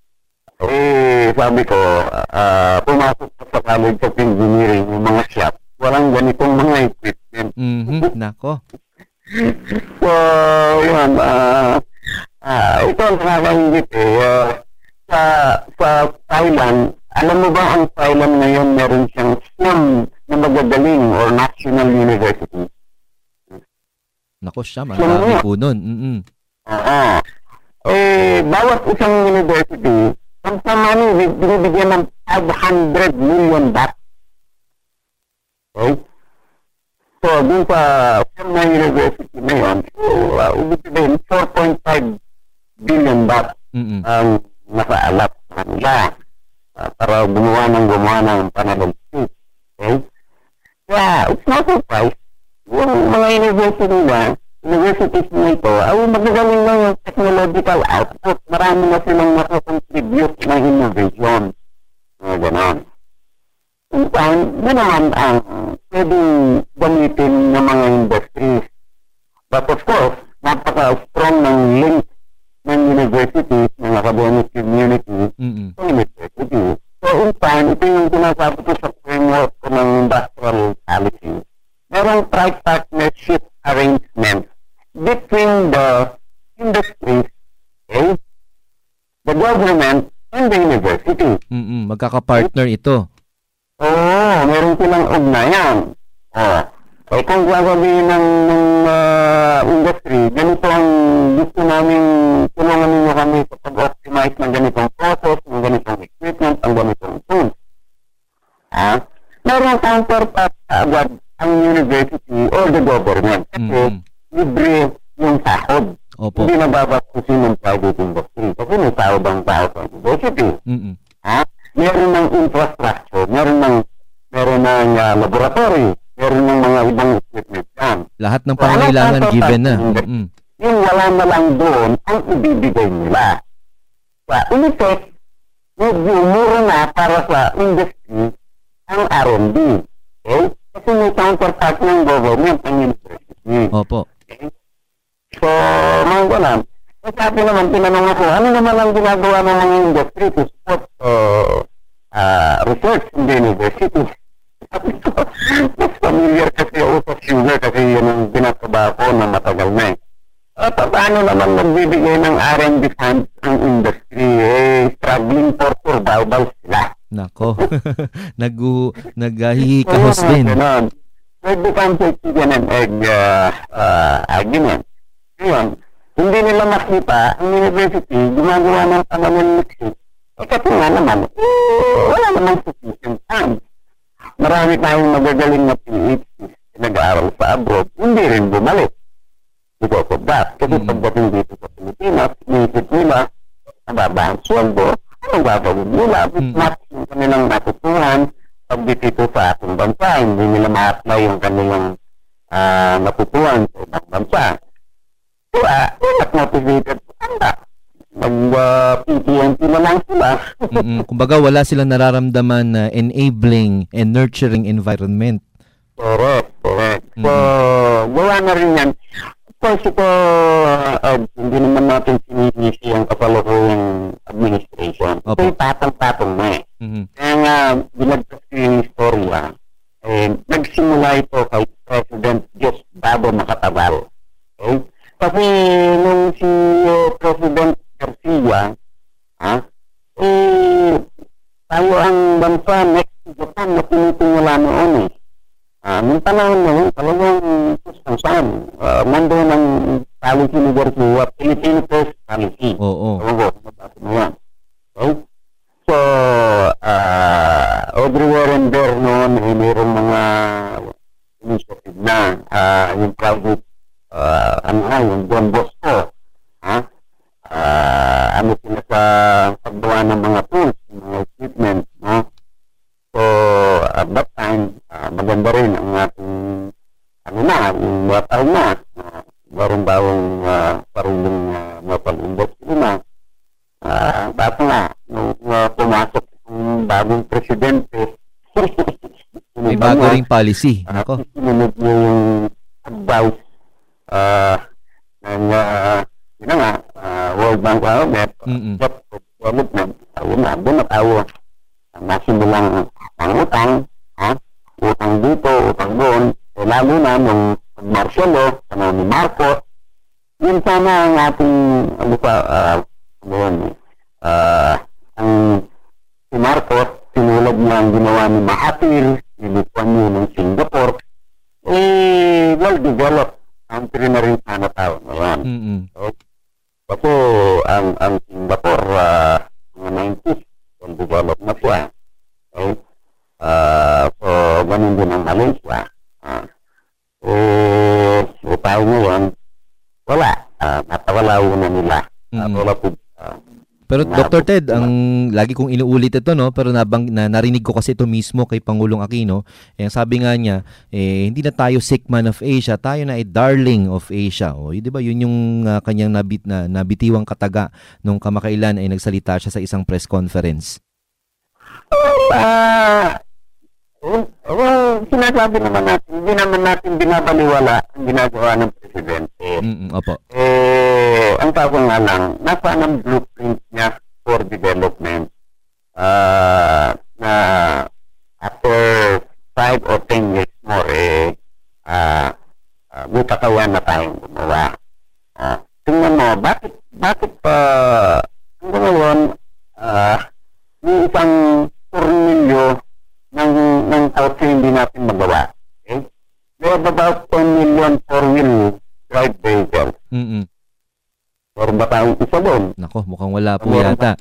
Eh, sabi ko, uh, pumasok pa sa College of Engineering yung mga shop, walang ganitong mga equipment. Mm-hmm. Nako. So, yun, uh, uh, ito ang nakakahingit eh. Uh, sa, sa Thailand, alam mo ba ang Thailand ngayon meron siyang SIAM na magagaling or National University? Nako siya, marami po nun. Mm-hmm. Oo. Eh, bawat isang university, ang samani, binibigyan ng five hundred million baht. Okay? So, dun sa Purna University na yun, so, uh, ubig sabihin, four point five billion baht Mm-hmm. ang nakaalap sa kanila uh, para gumawa ng gumawa ng pananalitik. Okay? Kaya, it's not surprise, yung mga university na, universities na ito, ay magagaling lang yung technological output. Marami na silang makakontribute na innovation. Mga ganon. In time, yun naman ang pwedeng gamitin ng mga industries. But of course, napaka-strong ng link ng universities, ng academic community, Mm-hmm. sa university. So in time, ito yung sinasabi ko sa framework ng industrial policy. Merong tri-partnership arrangement between the industries, okay, the government, and the university. Mm-hmm. Magkaka-partner ito. Oo, meron silang ugnayan. Oh, eh kung gagawin ng, ng uh, industry, ganito ang gusto namin tulungan ninyo kami sa pag-optimize ng ganitong process, ng ganitong equipment, ang ganitong tools. Ha? Meron counterpart agad ang university or the government. Kasi Mm-hmm. libre yung sahod. Opo. Hindi nababastusin ng private industry. Kasi may sahod ang tao sa university. Mm-hmm. Ha? Meron ng infrastructure, meron ng meron ng uh, laboratory, meron ng mga ibang equipment yan. Lahat ng pangangailangan Wala given na. sa- Mm-hmm. Yung wala na lang doon ang ibibigay nila. Sa in effect, medyo mura na para sa industry ang R and D. Okay? Kasi may counterpart ng government ang university. Opo. Okay? So, mga ganun. So, sabi naman, tinanong ako, ano naman ang ginagawa ng mga industry to support uh, uh, research in the university? Sabi ko, mas familiar kasi ako sa sugar kasi yun ang binataba ko na matagal na eh. At paano naman magbibigay ng R and D funds ang industry? Eh, struggling for survival sila. Nako. Nagu naghihikahos din. Ganun. So, it becomes a chicken and egg uh, uh, argument. Ngayon, hindi nila makita ang university gumagawa ng pananaliksik. Eh, kasi nga naman, eh, wala namang sufficient funds. Marami tayong magagaling na P H Ds nag-aaral sa abroad, hindi rin bumalik. Because of that. Kasi Mm. pagdating dito sa Pilipinas, inisip nila, nababa ang sweldo, anong gagawin nila? Mm. Match yung kanilang natutuhan pag dito sa ating bansa. Hindi nila ma-apply yung kanilang uh, natutuhan sa ibang bansa. Kaya, they're not motivated to come back. Mag-P T M T na lang sila. Mm-mm. Kumbaga wala silang nararamdaman na enabling and nurturing environment. Correct, correct. So, Mm. gawa na rin yan. Of course, ito, uh, hindi naman natin sinisisi ang kasalukuyang administration. Opo. Ito yung patang-patong na eh. Mhm. Kaya nga, binagtas ko yung istorya, eh, nagsimula ito kay President Diosdado Macatabal. Okay? Kasi nung si uh, President Garcia, ha, eh, tayo ang bansa next to Japan na tinitingala noon eh. Ah, nung panahon na yun, talagang susunsan. Uh, mando ng policy ni Garcia, Philippine First Policy. Oo. Oo, nabasa mo yan. Okay? So, uh, Audrey Warren Bear noon, eh, mayroong mga initiative na, uh, yung private, uh, ano nga, yung Don Bosco, ha? Uh, ano sila sa paggawa ng mga tools, mga equipment, no? So, at that time, uh, maganda rin ang ating, ano na, yung water na, uh, bagong bawang uh, parulong uh, mapalumbot. Una, uh, bago nga, nung uh, pumasok yung bagong presidente, may bago ring policy. Ako. Sinunod niya yung advice uh, ng uh, yun nga, uh, World Bank Government, development, ayun na, doon na tayo. Nasimulang ang utang, ha? Utang dito, utang doon, eh, lalo na nung Marcelo, ano ni Marcos, yun sana ang ating, ano pa, uh, ano yun, uh, ang si Marcos, sinulad niya ang ginawa ni Mahathir, nilikuan niyo ng Singapore, eh, well-developed country na rin sana tao ngayon. Mm-hmm. So, kasi ang, ang Singapore, uh, mga nineties, well-developed na siya. Okay? Uh, so, ganun din ang Malaysia. Uh, eh, so, tayo ngayon, wala. Uh, natawala na nila. Uh, mm-hmm. wala po. Uh, Pero Doctor Ted, ang lagi kong inuulit ito, no, pero nabang na, narinig ko kasi ito mismo kay Pangulong Aquino. Eh, sabi nga niya, eh, hindi na tayo sick man of Asia, tayo na ay darling of Asia. O, 'di ba? 'Yun yung uh, kanyang nabit na nabitiwang kataga nung kamakailan ay nagsalita siya sa isang press conference. Ah, uh, well, sinasabi naman natin, hindi naman natin binabaliwala ang ginagawa ng presidente. Mm-mm, opo. Eh, ang tawag nga lang, nasa ng blueprint niya for development uh, na after five or ten years more, eh, uh, uh, may katawan na tayong gumawa. Uh, tingnan mo, bakit, bakit pa, uh, hanggang ngayon, uh, may isang tornilyo ng, ng tausi hindi natin magawa. Okay? We have about ten million four-wheel drive vehicles. Mm-mm. Meron ba tayong isa doon? Nako, mukhang wala po yata.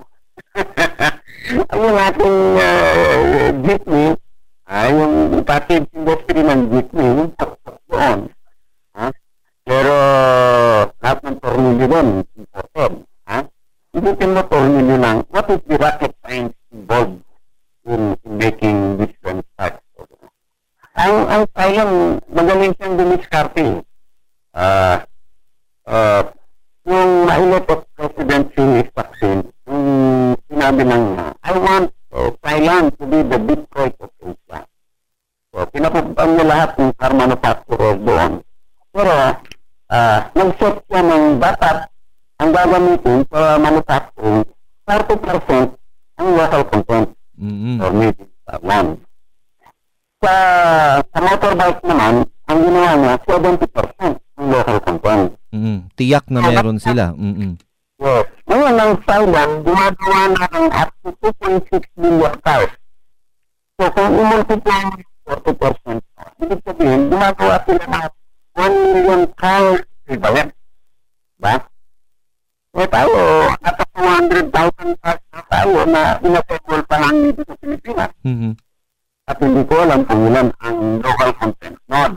Ang ating uh, jeepney, ay yung package industry ng jeepney, yung taktak doon. Ha? Pero lahat ng tornilyo doon, imported. Ha? Isipin mo tornilyo lang, what is the rocket science involved in, in making this kind of parts? Ang, ang Thailand, magaling siyang dumiskarte. Ah, uh, uh, yung mailot of President Xi vaccine, yung sinabi ng, I want uh, Thailand to be the Detroit of Asia. So, pinapupuntan niya lahat ng car manufacturer doon. Pero, uh, nag-set siya ng dapat ang gagamitin sa manufacturing, thirty percent ang local content. Mm-hmm. Or maybe Thailand. Sa, sa motorbike naman, ang ginawa niya, seventy percent ang local content. Mm-hmm. Tiyak na meron sila. Mm-hmm. Yes. Ngayon, ang Thailand, gumagawa na ng up to two point six million cars. So, kung i-multiply ng forty percent, ibig sabihin, gumagawa sila ng one million cars equivalent. Diba? So, tayo, at two hundred thousand cars na tayo na inassemble pa lang dito sa Pilipinas. Mm-hmm. At hindi ko alam kung ilan ang local content nod.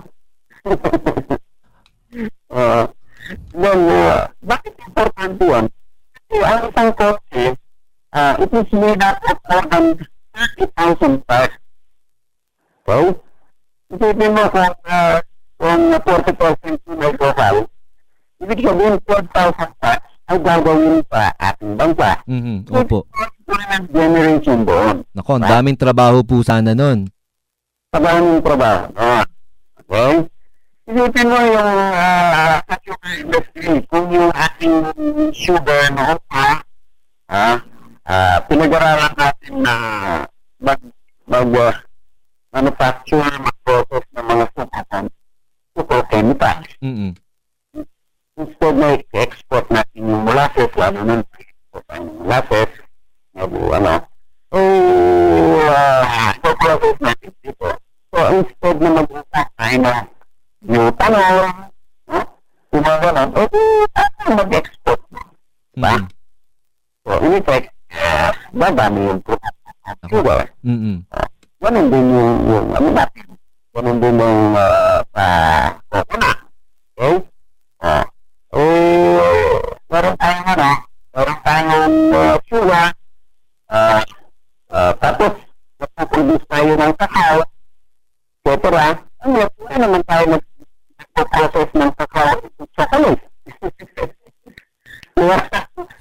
uh, then, uh, bakit importante yun? Kasi ang isang kotse, uh, it is made up of more than thirty thousand parts. So, isipin mo kung, uh, kung forty percent yun ay local, ibig sabihin twelve thousand parts ay gagawin pa ating bansa. Mm-hmm. Opo. Generation doon. Nako, ang daming trabaho po sana nun. Sa daming trabaho. Ah. Okay? Isipin mo yung uh, sa sugar industry, kung yung ating sugar noon pa, ah, uh, pinag-aralan natin na mag, mag uh, manufacture, mag-process ng mga sugar, sugar chemicals. Mm-hmm. Instead na export natin yung molasses, lalo nun, export ang molasses, ano, so, uh, so process natin dito. So, instead na mag-utak tayo na butano, huh? Kumagalan, o, tayo mag-export. Diba? Mm-hmm. So, in effect, uh, babami yung product. Sugar. Mm-hmm. Uh, ganun din yung, yung, ano natin, ganun din yung, uh, pa, coconut. Okay? Uh, oh, meron tayong, ano, meron tayong, uh, sugar. Uh, uh, tapos, nagpo-produce tayo ng kakao, et cetera. Ano, wala naman tayo nag-process ng kakao sa chocolate.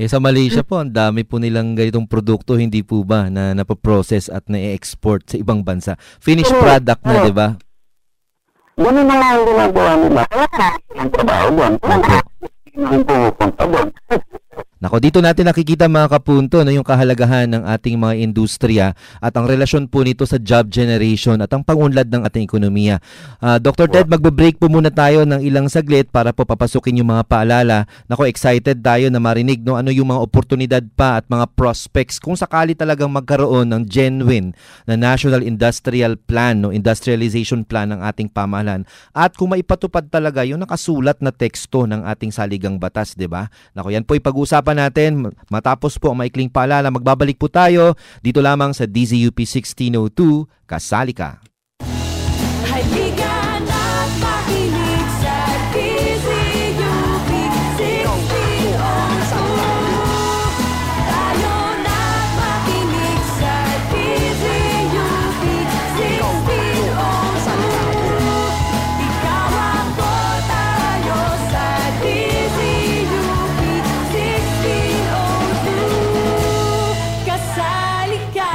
Eh sa Malaysia po, ang dami po nilang ganitong produkto, hindi po ba, na napoprocess at na-export sa ibang bansa. Finished product na, di ba? Ganun na lang ang ginagawa nila. Wala ang trabaho doon. Wala ang pupunta doon. Nako, dito natin nakikita mga kapunto no, yung kahalagahan ng ating mga industriya at ang relasyon po nito sa job generation at ang pangunlad ng ating ekonomiya. Uh, Doctor Ted, magbe-break po muna tayo ng ilang saglit para po papasukin yung mga paalala. Nako, excited tayo na marinig no, ano yung mga oportunidad pa at mga prospects kung sakali talagang magkaroon ng genuine na National Industrial Plan, no, industrialization plan ng ating pamahalaan at kung maipatupad talaga yung nakasulat na teksto ng ating saligang batas, di ba? Nako, yan po ipag-usapan natin matapos po ang maikling paalala. Magbabalik po tayo dito lamang sa D Z U P sixteen oh two, Kasali Ka. Halika na't makinig sa D Z U P sixteen oh two. Tayo na't makinig sa D Z U P sixteen oh two. Ikaw ako, tayo sa D Z U P sixteen oh two. Kasali ka.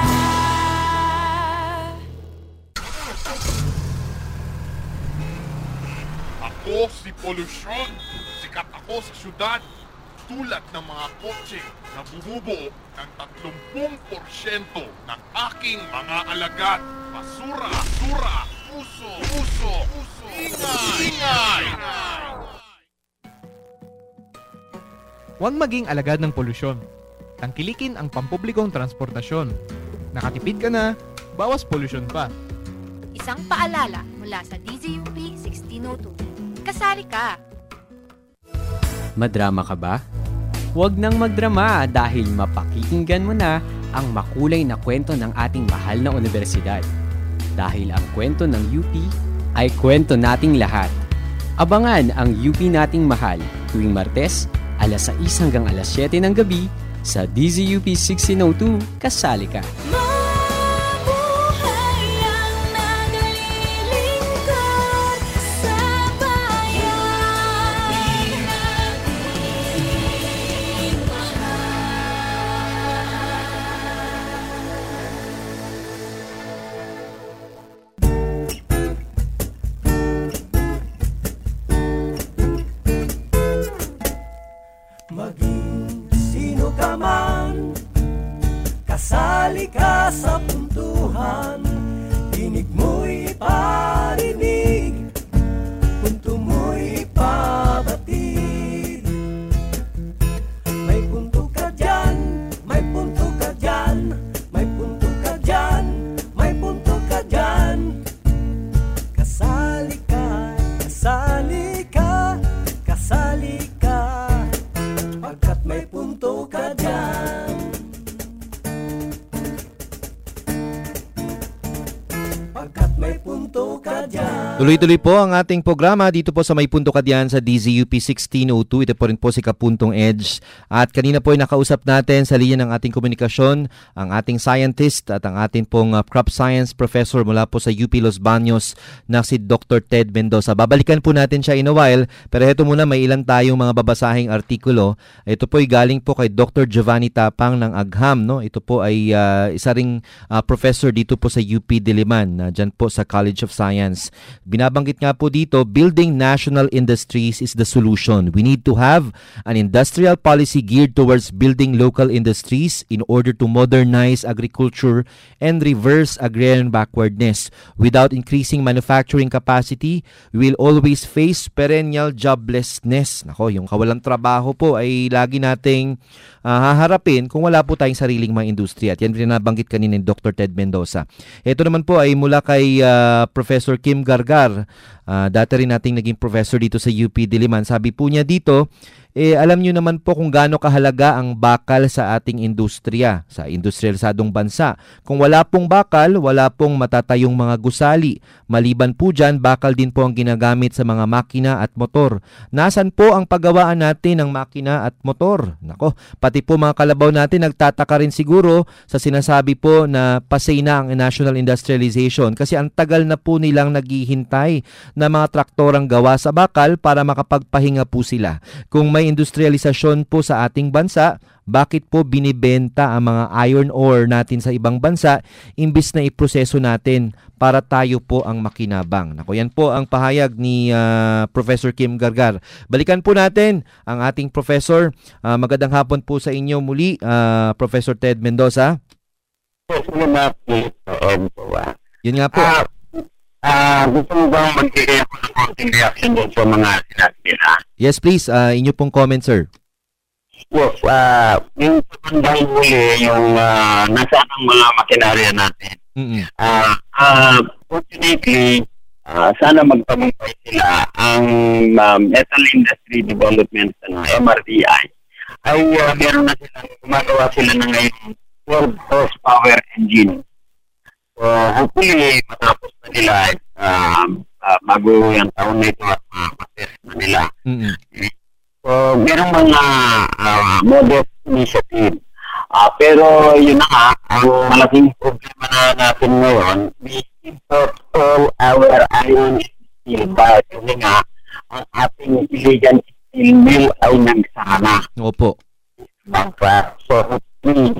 Ako si Polusyon. Sikat ako sa syudad. Tulad ng mga kotse na bumubuo ng thirty porsyento ng aking mga alagad. Basura, basura, puso, puso, puso, ingay, ingay. Huwag maging alagad ng polusyon. Tangkilikin ang pampublikong transportasyon. Nakatipid ka na, bawas polusyon pa. Isang paalala mula sa D Z U P sixteen oh two. Kasali ka! Madrama ka ba? Huwag nang magdrama dahil mapakikinggan mo na ang makulay na kwento ng ating mahal na universidad. Dahil ang kwento ng U P ay kwento nating lahat. Abangan ang U P nating mahal tuwing Martes, alas sais hanggang alas siyete ng gabi sa D Z U P sixteen oh two, Kasali Ka. Maging sino ka man, kasali ka sa puntuhan. Tinig mo'y parinig, punto mo'y pabatid. May punto ka dyan, may punto ka dyan, may punto ka dyan, may punto ka dyan. Kasali ka, kasali ka, kasali ka, pagkat may punto ka dyan. Pagkat may punto ka dyan. Tuloy-tuloy po ang ating programa dito po sa May Punto Ka Diyan sa D Z U P sixteen oh two. Ito po rin po si Kapuntong Edge. At kanina po ay nakausap natin sa linya ng ating komunikasyon ang ating scientist at ang ating pong uh, crop science professor mula po sa U P Los Baños na si Doctor Ted Mendoza. Babalikan po natin siya in a while, pero heto muna, may ilan tayong mga babasahing artikulo. Ito po ay galing po kay Doctor Giovanni Tapang ng Agham. No? Ito po ay uh, isa ring uh, professor dito po sa U P Diliman, uh, dyan po sa College of Science. Binabanggit nga po dito, building national industries is the solution. We need to have an industrial policy geared towards building local industries in order to modernize agriculture and reverse agrarian backwardness. Without increasing manufacturing capacity, we will always face perennial joblessness. Nako, yung kawalang trabaho po ay lagi nating uh, haharapin kung wala po tayong sariling mga industriya. At yan binabanggit kanina ni Doctor Ted Mendoza. Ito naman po ay mula kay uh, Professor Kim Gargar. Uh, dati rin nating naging professor dito sa U P Diliman. Sabi po niya dito, eh, alam nyo naman po kung gaano kahalaga ang bakal sa ating industriya, sa industrialisadong bansa. Kung wala pong bakal, wala pong matatayong mga gusali. Maliban po dyan, bakal din po ang ginagamit sa mga makina at motor. Nasaan po ang paggawaan natin ng makina at motor? Nako, pati po mga kalabaw natin nagtataka rin siguro sa sinasabi po na pasay na ang national industrialization kasi ang tagal na po nilang naghihintay na mga traktorang gawa sa bakal para makapagpahinga po sila. Kung may industrialisasyon po sa ating bansa, bakit po binibenta ang mga iron ore natin sa ibang bansa imbis na iproseso natin para tayo po ang makinabang. Nako, yan po ang pahayag ni uh, Professor Kim Gargar. Balikan po natin ang ating professor. Uh, magandang hapon po sa inyo muli, uh, Professor Ted Mendoza. Yun nga po. Ah, uh, gusto mo ba magbigay ako ng konting reaction doon sa mga sinabi nila? Yes, please. Uh, inyo pong comment, sir. Yes, uh, yung pagandang huli, yung uh, nasaan ang mga makinarya natin. Mm-hmm. Uh, uh, fortunately, uh, sana magtagumpay sila ang um, Metal Industry Development ng M R D I. Ay uh, meron na silang, gumagawa sila na ngayon twelve horsepower engine. So hopefully, matapos na nila uh, uh, bago yung taon na ito at uh, matest na nila. Mm-hmm. So meron mga uh, modest initiative. Uh, pero yun na nga, ang malaking problema na natin ngayon, we import all our iron steel dahil kasi nga, ang ating illegal steel mill ay nagsana. Opo. Bankrupt. So, hopefully,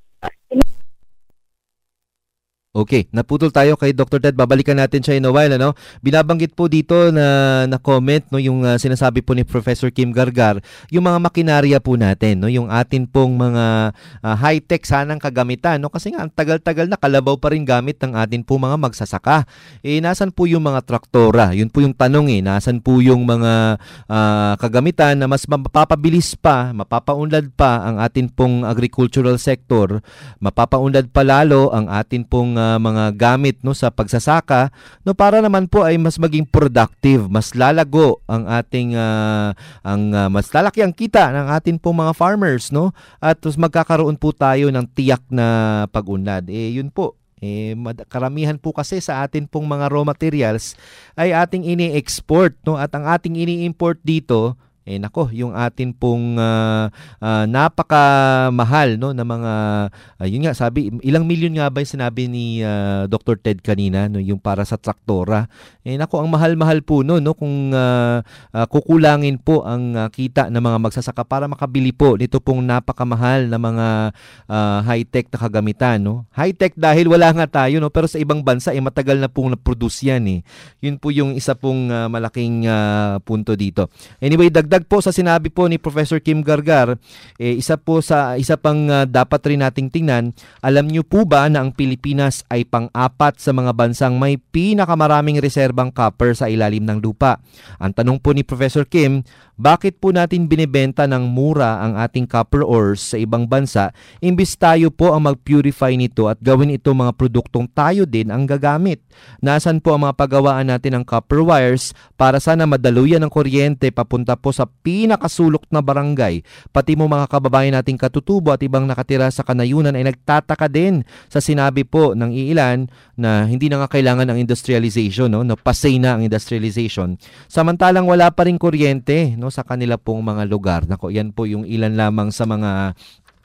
okay, naputol tayo kay Doctor Ted. Babalikan natin siya in a while, ano? Binabanggit po dito na na comment no yung uh, sinasabi po ni Professor Kim Gargar, yung mga makinarya po natin, no, yung atin pong mga uh, high-tech sanang kagamitan, no? Kasi nga ang tagal-tagal na kalabaw pa rin gamit ng atin po mga magsasaka. Eh nasan po yung mga traktora? Yun po yung tanong eh, nasan po yung mga uh, kagamitan na mas mapapabilis pa, mapapaunlad pa ang atin pong agricultural sector, mapapaunlad pa lalo ang atin pong uh, mga gamit no sa pagsasaka no para naman po ay mas maging productive, mas lalago ang ating uh, ang uh, mas lalaki ang kita ng atin pong mga farmers no at mas magkakaroon po tayo ng tiyak na pag-unlad. Eh yun po. Eh, karamihan po kasi sa atin pong mga raw materials ay ating ini-export no at ang ating ini-import dito eh nako, yung atin pong uh, uh, napakamahal no na mga uh, yun nga sabi ilang milyon nga ba yung sinabi ni uh, Doctor Ted kanina no yung para sa traktora. Eh nako, ang mahal-mahal po no no kung uh, uh, kukulangin po ang uh, kita ng mga magsasaka para makabili po nito pong napakamahal na mga uh, high-tech na kagamitan no. High-tech dahil wala nga tayo no pero sa ibang bansa eh matagal na pong na-produce yan eh. Yun po yung isa pong uh, malaking uh, punto dito. Anyway, dagdag Dagdag po sa sinabi po ni Professor Kim Gargar, eh, isa po sa isa pang uh, dapat rin nating tingnan, alam niyo po ba na ang Pilipinas ay pang-apat sa mga bansang may pinakamaraming reserbang copper sa ilalim ng lupa? Ang tanong po ni Professor Kim, bakit po natin binibenta ng mura ang ating copper ores sa ibang bansa imbis tayo po ang mag-purify nito at gawin ito mga produktong tayo din ang gagamit? Nasaan po ang mga paggawaan natin ng copper wires para sana madaluyan ng kuryente papunta po sa pinakasulok na barangay? Pati mo mga kababayan nating katutubo at ibang nakatira sa kanayunan ay nagtataka din sa sinabi po ng iilan na hindi na nga kailangan ng industrialization, no? No, pasay na ang industrialization. Samantalang wala pa rin kuryente no sa kanila pong mga lugar. Nako, yan po yung ilan lamang sa mga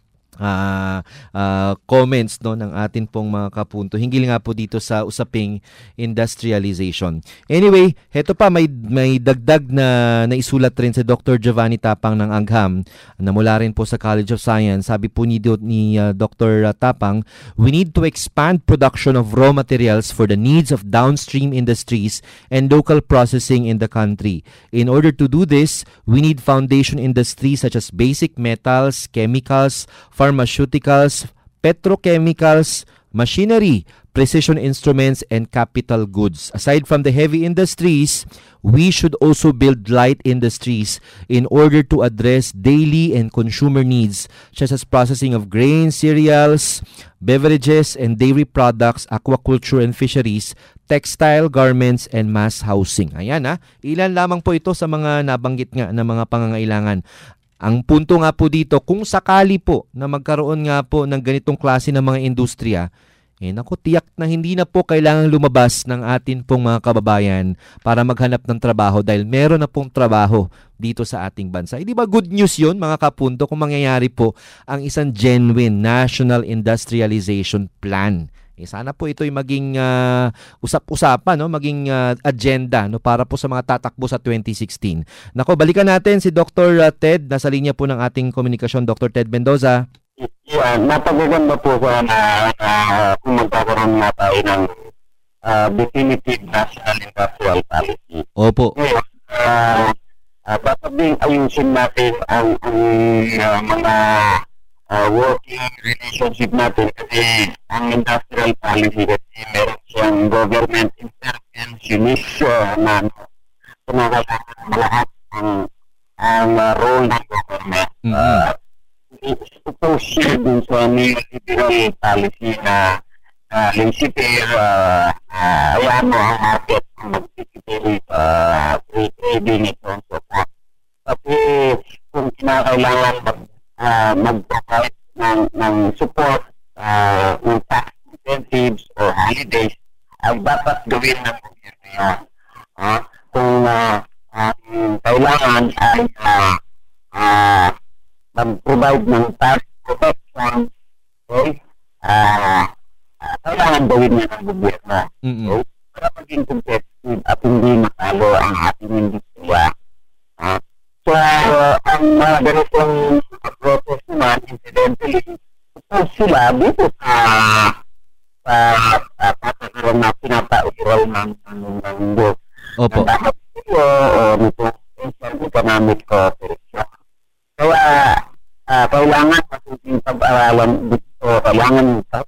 Uh, uh, comments no ng atin pong mga kapunto hinggil nga po dito sa usaping industrialization. Anyway, heto pa may may dagdag na naisulat rin si Doctor Giovanni Tapang ng Agham na mula rin po sa College of Science. Sabi po ni, ni uh, Doctor Tapang, we need to expand production of raw materials for the needs of downstream industries and local processing in the country. In order to do this, we need foundation industries such as basic metals, chemicals, pharmaceuticals, petrochemicals, machinery, precision instruments, and capital goods. Aside from the heavy industries, we should also build light industries in order to address daily and consumer needs such as processing of grain, cereals, beverages, and dairy products, aquaculture and fisheries, textile, garments, and mass housing. Ayan ha, ilan lamang po ito sa mga nabanggit nga na mga pangangailangan. Ang punto nga po dito, kung sakali po na magkaroon nga po ng ganitong klase ng mga industriya, eh naku, tiyak na hindi na po kailangang lumabas ng atin pong mga kababayan para maghanap ng trabaho dahil meron na pong trabaho dito sa ating bansa. Eh, di ba good news yun mga kapunto kung mangyayari po ang isang genuine national industrialization plan? Eh, sana po ito'y maging uh, usap-usapan, no? Maging uh, agenda, no? Para po sa mga tatakbo sa twenty sixteen. Nako, balikan natin si Doctor Ted. Nasa linya po ng ating komunikasyon, Doctor Ted Mendoza. Yeah, napagaganda po ko na uh, kung magkakaroon na tayo ng uh, definitive national industrial policy. Opo. Ngayon, uh, uh, papabing ayusin natin ang, ang uh, mga Uh, working relationship natin kasi ang industrial policy kasi meron siyang government interventionist na kumakailangan lahat ang, ang uh, role ng government. Uh, ito siya dun sa neoliberal policy na uh, laissez-faire, uh, uh, ayan mo ang market ang mag-dictate uh, free trading ito and so forth. Tapi kung kinakailangan mag Uh, mag-provide ng, ng support, uh, ng tax incentives or holidays, ang dapat gawin ng gobyerno yun. Uh, kung uh, um, kailangan ay uh, uh, mag-provide ng tax protection, okay, uh, uh, kailangan gawin niya ng gobyerno. Mm-hmm. Okay? Para maging competitive at hindi matalo ang ating industriya. Uh, So, uh, ang mga ganitong process naman, incidentally, ito sila dito sa sa patakaroon na pinapaural ng ng mundo. Opo. Ang dapat ito, o nito, economic cooperation. Kaya, uh, kailangan matuting pag-aralan dito, kailangan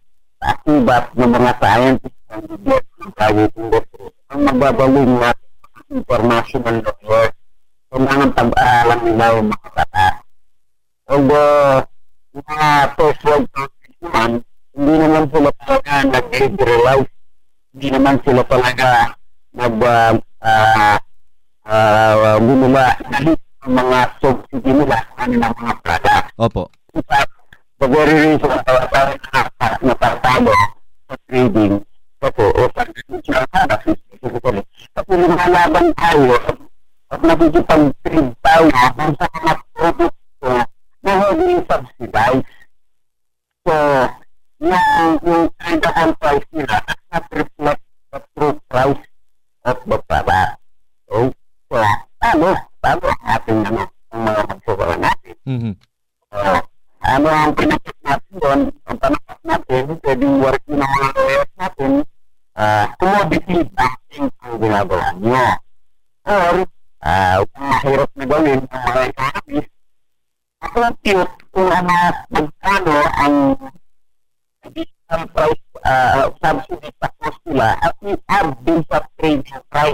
akibat ng mga scientists ng private industry ang magbabaling natin international network. Kailangan pag-aalam nila yung mga bata. Although, mga first world countries naman, hindi naman sila talaga nag-liberalize. Hindi naman sila talaga nag-bumula uh, uh, uh, ang mga subsidy nila sa kanilang mga product. Opo. In fact, the very reason na tayo napatalo sa trading, kasi o sa traditional products, specifically, kasi lumalaban tayo at nakikipag-trade tayo kung sa mga produkto na hindi subsidized. So, yung, yung trade price nila does not reflect the true price of the product. So, so talo, talo ang ating ano, ang mga magsagawa natin. Mm-hmm. So, ano ang pinapit natin doon, ang panapat natin, pwedeng working ng mga lawyers natin, uh, commodity banking ang ginagawa nyo. Or, Uh, kung mahirap na gawin ng mga economists, compute kung ano magkano ang additional price uh, subsidy sa cost nila at i-add din sa trading price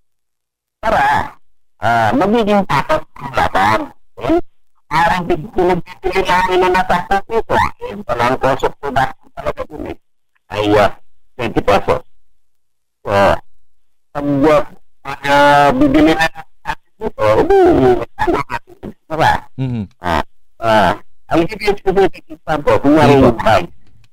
para uh, magiging tatas ang laban. Okay? Parang pinagpipili lang nila na tatas ito. Yung palang cost of production talaga din ay uh, twenty pesos. So, pag uh, bibili na ito, ano natin para? Mm-hmm. Uh, uh, I'll give you a specific example. Kung nga yung price.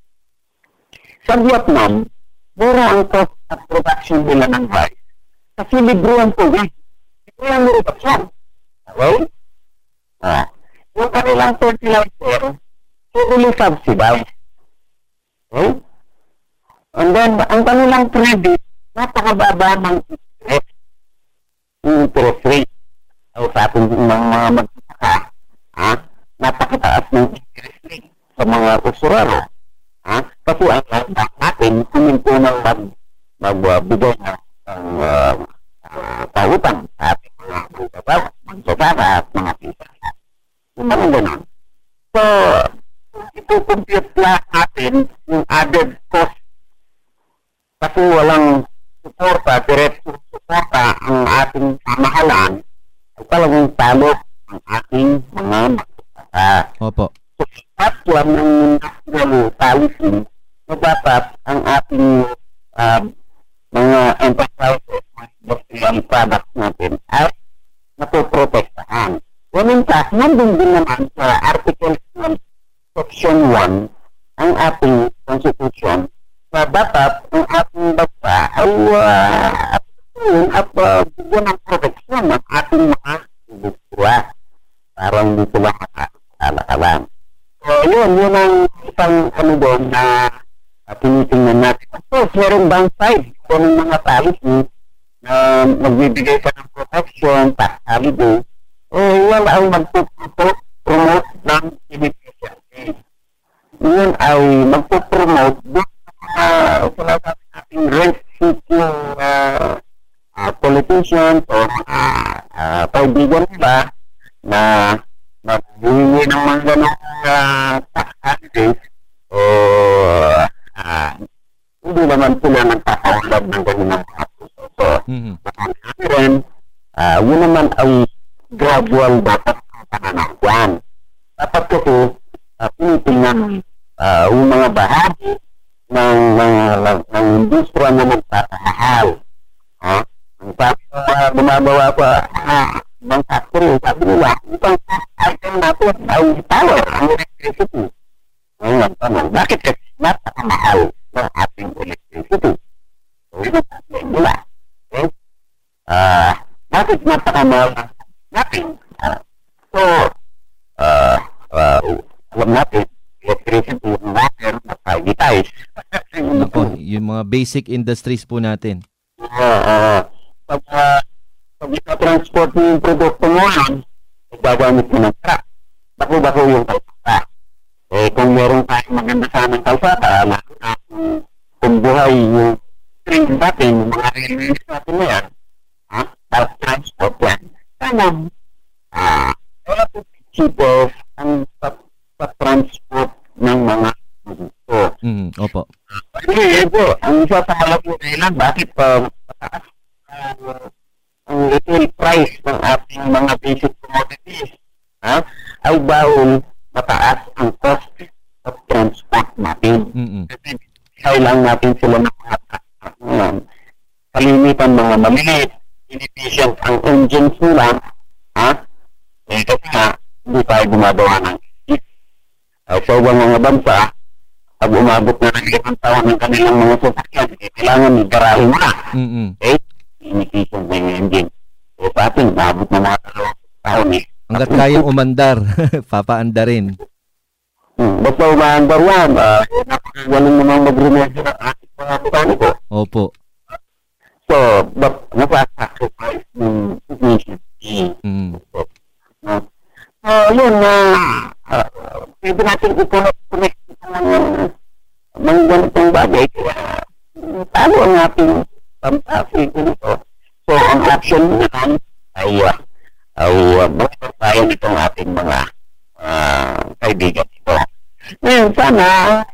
Sa Vietnam, mura ang cost at production nila ng rice. Kasi libro ang tubig. Libro ang production. Okay? Uh, yung kanilang fertilizer, fully subsidized. Okay? And then, ang kanilang credit, napakababa ng interest. Interest rate. O sa ating mga magsasaka, ha? Napakataas ng interest rate sa mga usurero. Ha? Kasi ang bank natin, huminto ng mag, magbigay ng uh, uh, pautang sa ating mga magsasaka at mga pisa. Yung mga ganun. So, ito-compute lahat natin yung added cost kasi walang suporta, direct suporta ang ating pamahalaan ay talagang talo ang ating mga magsasaka. Opo. So, patwam ng industrial policy na dapat ang ating uh, mga enterprises, mga industrial products natin ay napoprotektahan. Wamintas, nandun din naman sa Article twelve, Section one, ang ating Constitution na dapat ang ating bansa ay uh, at uh, bigyan ng proteksyon ng ating mga industriya para hindi sila makakalalang. So, yun, yun ang isang ano doon na uh, tinitingnan tingnan natin. Of course, meron downside kung ng mga policy na magbibigay ka ng protection, tax holiday, eh, yan ang magpupromote ng inefficiency. Yan ay magpupromote doon sa uh, ating rent-seeking uh, uh, politicians o mga uh, kaibigan nila na maghihingi ng mga ganong uh, tax holidays o uh, hindi naman sila nagpapawalad ng ganyan mga puso. So, mm-hmm. rin, uh, yun naman ay gradual dapat ang pananawan. Dapat kasi uh, pinitingnan uh, yung mga bahagi ng mga ng industriya na nagpapamahal. Uh, ang sabi uh, gumabawa pa uh, ng factory, sabi nila, itong item natin ay power, ang electricity. Ngayon, tanong, bakit kasi napakamahal ng ating electricity? So, ito sabi nila. Okay? Uh, bakit napakamahal natin? Uh, so, uh, uh, alam natin, electricity, yung water, napagitize. Ako, yung mga basic industries po natin. Uh, uh, pag uh, pag ipatransport mo yung produkto mo yan, gagamit mo ng truck. Bako-bako yung kalsada. Eh, kung meron tayong maganda sanang kalsada, lalo na kung buhay yung train natin, yung mga railways natin na yan, ha? Transport yan. Sana, ah, wala po cheaper ang pa-transport ng mga produkto. Mm, opo. Kasi, ito, ang isa sa malaking dahilan, bakit pa mataas uh, ang retail price ng ating mga basic commodities, ha? Ay bawal mataas ang cost of transport natin. Mm-hmm. Kasi kailangan natin sila ng mga uh, kalimitan mga maliit, inefficient ang engines nila, ha? Eh, kasi nga, hindi tayo gumagawa ng uh, so, mga bansa, pag umabot na ng limang taon ng kanilang mga sasakyan, eh, kailangan ibarahin mo na. Mm-hmm. Okay? Inefficient na yung engine. So, sa atin, umabot na mga dalawang taon eh. Hanggat kayang umandar, papaandarin. Hmm, basta umaandar yan, uh, napakagaling namang mag-remedyo ng ating mga mekaniko. Opo. So, but napasacrifice ng efficiency. Mm. So, uh, uh, yun na, uh, uh, pwede natin i-connect ito ng mga ganitong bagay. Kaya, talo ang ating pampasig ito. So, ang action naman ay uh, ay uh, basta tayo nitong ating mga uh, kaibigan ito. Ngayon, sana,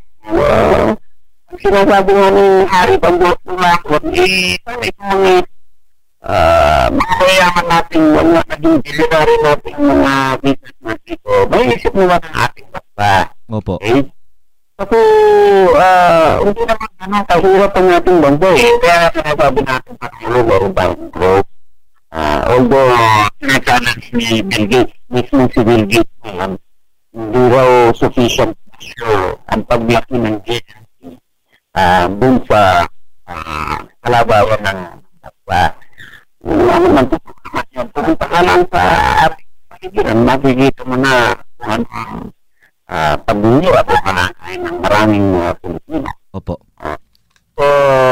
uh, ang sinasabi nga ni Harry Pagdoktor, eh, sana itong mga uh, mga kayaman natin, mga naging delivery natin, mga business natin ito, may isip naman ang ating basta. Opo. Okay? Kasi, uh, hindi naman ganun kahirap ang ating banda eh. Kaya sinasabi natin patuloy o bang growth. Uh, although, sinachallenge ni Bill Gates, mismo si Bill Gates ngayon, hindi raw sufficient sure ang paglaki ng G N P uh, dun sa uh, kalabawan ng kapwa. Wala naman tutunaman yun. Pumunta ka lang sa ating pakikiran, makikita mo na kung ano ang uh, pag-inyo at panakain ng maraming uh, Pilipino. Opo. Uh, so,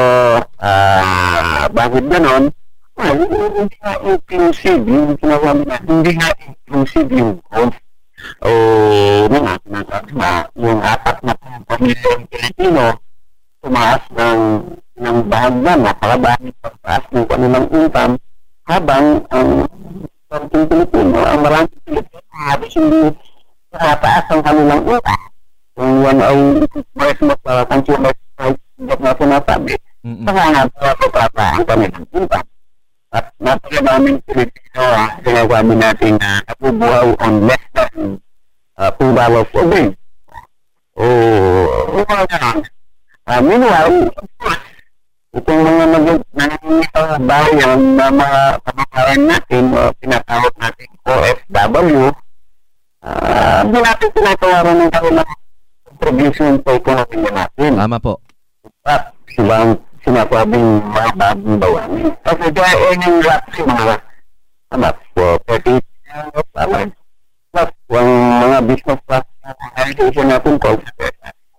uh, bakit ganon? Well, hindi nga inclusive yung sinasabi na, hindi nga inclusive yung growth o yung nga sinasabi na yung apat na pamilyong Pilipino tumaas ng ng bahagdan na kalabangin pagtaas ng kanilang income habang ang konting Pilipino, ang maraming Pilipino habis hindi nakataas ang kanilang income. Kung yan ay express mo para consumer price na sinasabi, saka nga pagkakata ang kanilang income. At napakadaming Pilipino ah, sinasabi natin na napubuhaw on less than uh, two dollars a day. O, o mga ganun. Uh, meanwhile, of course, itong mga nangingitang bayan na mga kamakaran natin o pinatawag natin O F W, uh, hindi natin pinatawaran ng kanilang contribution sa ekonomiya natin. Tama po. At silang sinasabing mga bagong bawanin. Kasi kaya earning lots yung mga anak for thirty dollars plus yung mga business class organization natin called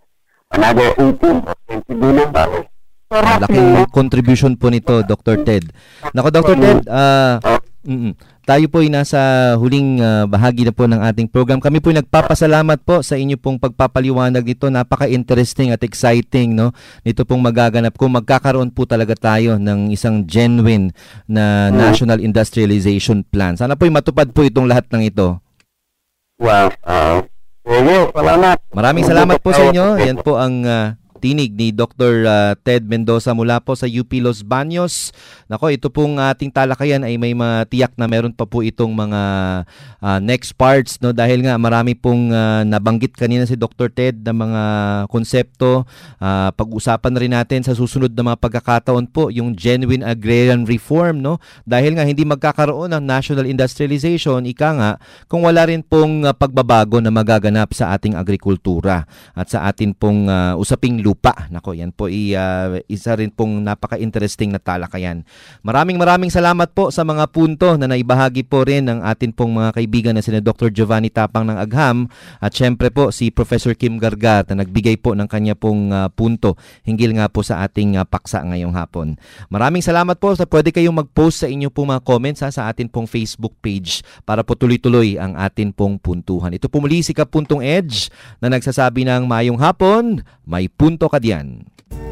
another eighteen or twenty billion dollars. So, Malaking contribution po nito, Doctor Ted. Nako, Doctor Ted, ah, mm, tayo po ay nasa huling ah, bahagi na po ng ating program. Kami po ay nagpapasalamat po sa inyo pong pagpapaliwanag nito. Napaka-interesting at exciting, no? Nito pong magaganap kung magkakaroon po talaga tayo ng isang genuine na national industrialization plan. Sana po ay matupad po itong lahat ng ito. Well, uh, well, salamat. Maraming salamat po sa inyo. Yan po ang ah, tinig ni Doctor uh, Ted Mendoza mula po sa U P Los Baños. Nako, ito pong ating talakayan ay may matiyak na meron pa po itong mga uh, next parts, no, dahil nga marami pong uh, nabanggit kanina si Doctor Ted na mga konsepto. Uh, pag-usapan na rin natin sa susunod na mga pagkakataon po yung genuine agrarian reform, no? Dahil nga hindi magkakaroon ng national industrialization, ika nga, kung wala rin pong uh, pagbabago na magaganap sa ating agrikultura at sa atin pong uh, usaping lupa. Nako, yan po i, uh, isa rin pong napaka-interesting na talakayan. Maraming maraming salamat po sa mga punto na naibahagi po rin ng atin pong mga kaibigan na sina Doctor Giovanni Tapang ng Agham at syempre po si Professor Kim Gargat na nagbigay po ng kanya pong uh, punto hinggil nga po sa ating uh, paksa ngayong hapon. Maraming salamat po. Sa pwede kayong mag-post sa inyo pong mga comments ha, sa atin pong Facebook page para po tuloy-tuloy ang atin pong puntuhan. Ito po muli si Kapuntong Edge na nagsasabi ng mayong hapon, may punto ka diyan.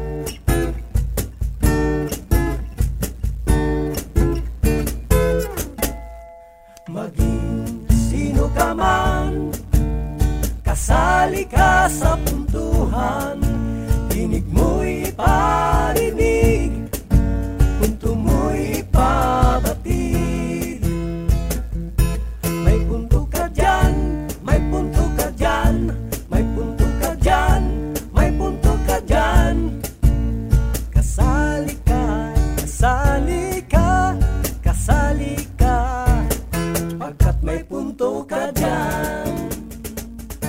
Maging sino ka man, kasali ka sa puntuhan. Tinig mo'y parinig, punto mo'y pabatid. May punto ka dyan, may punto ka dyan, may punto ka dyan, may punto ka dyan. Kasali ka, kasali ka, kasali ka, pagkat may punto ka dyan.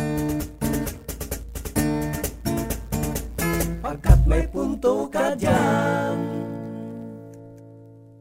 Pagkat may punto ka dyan.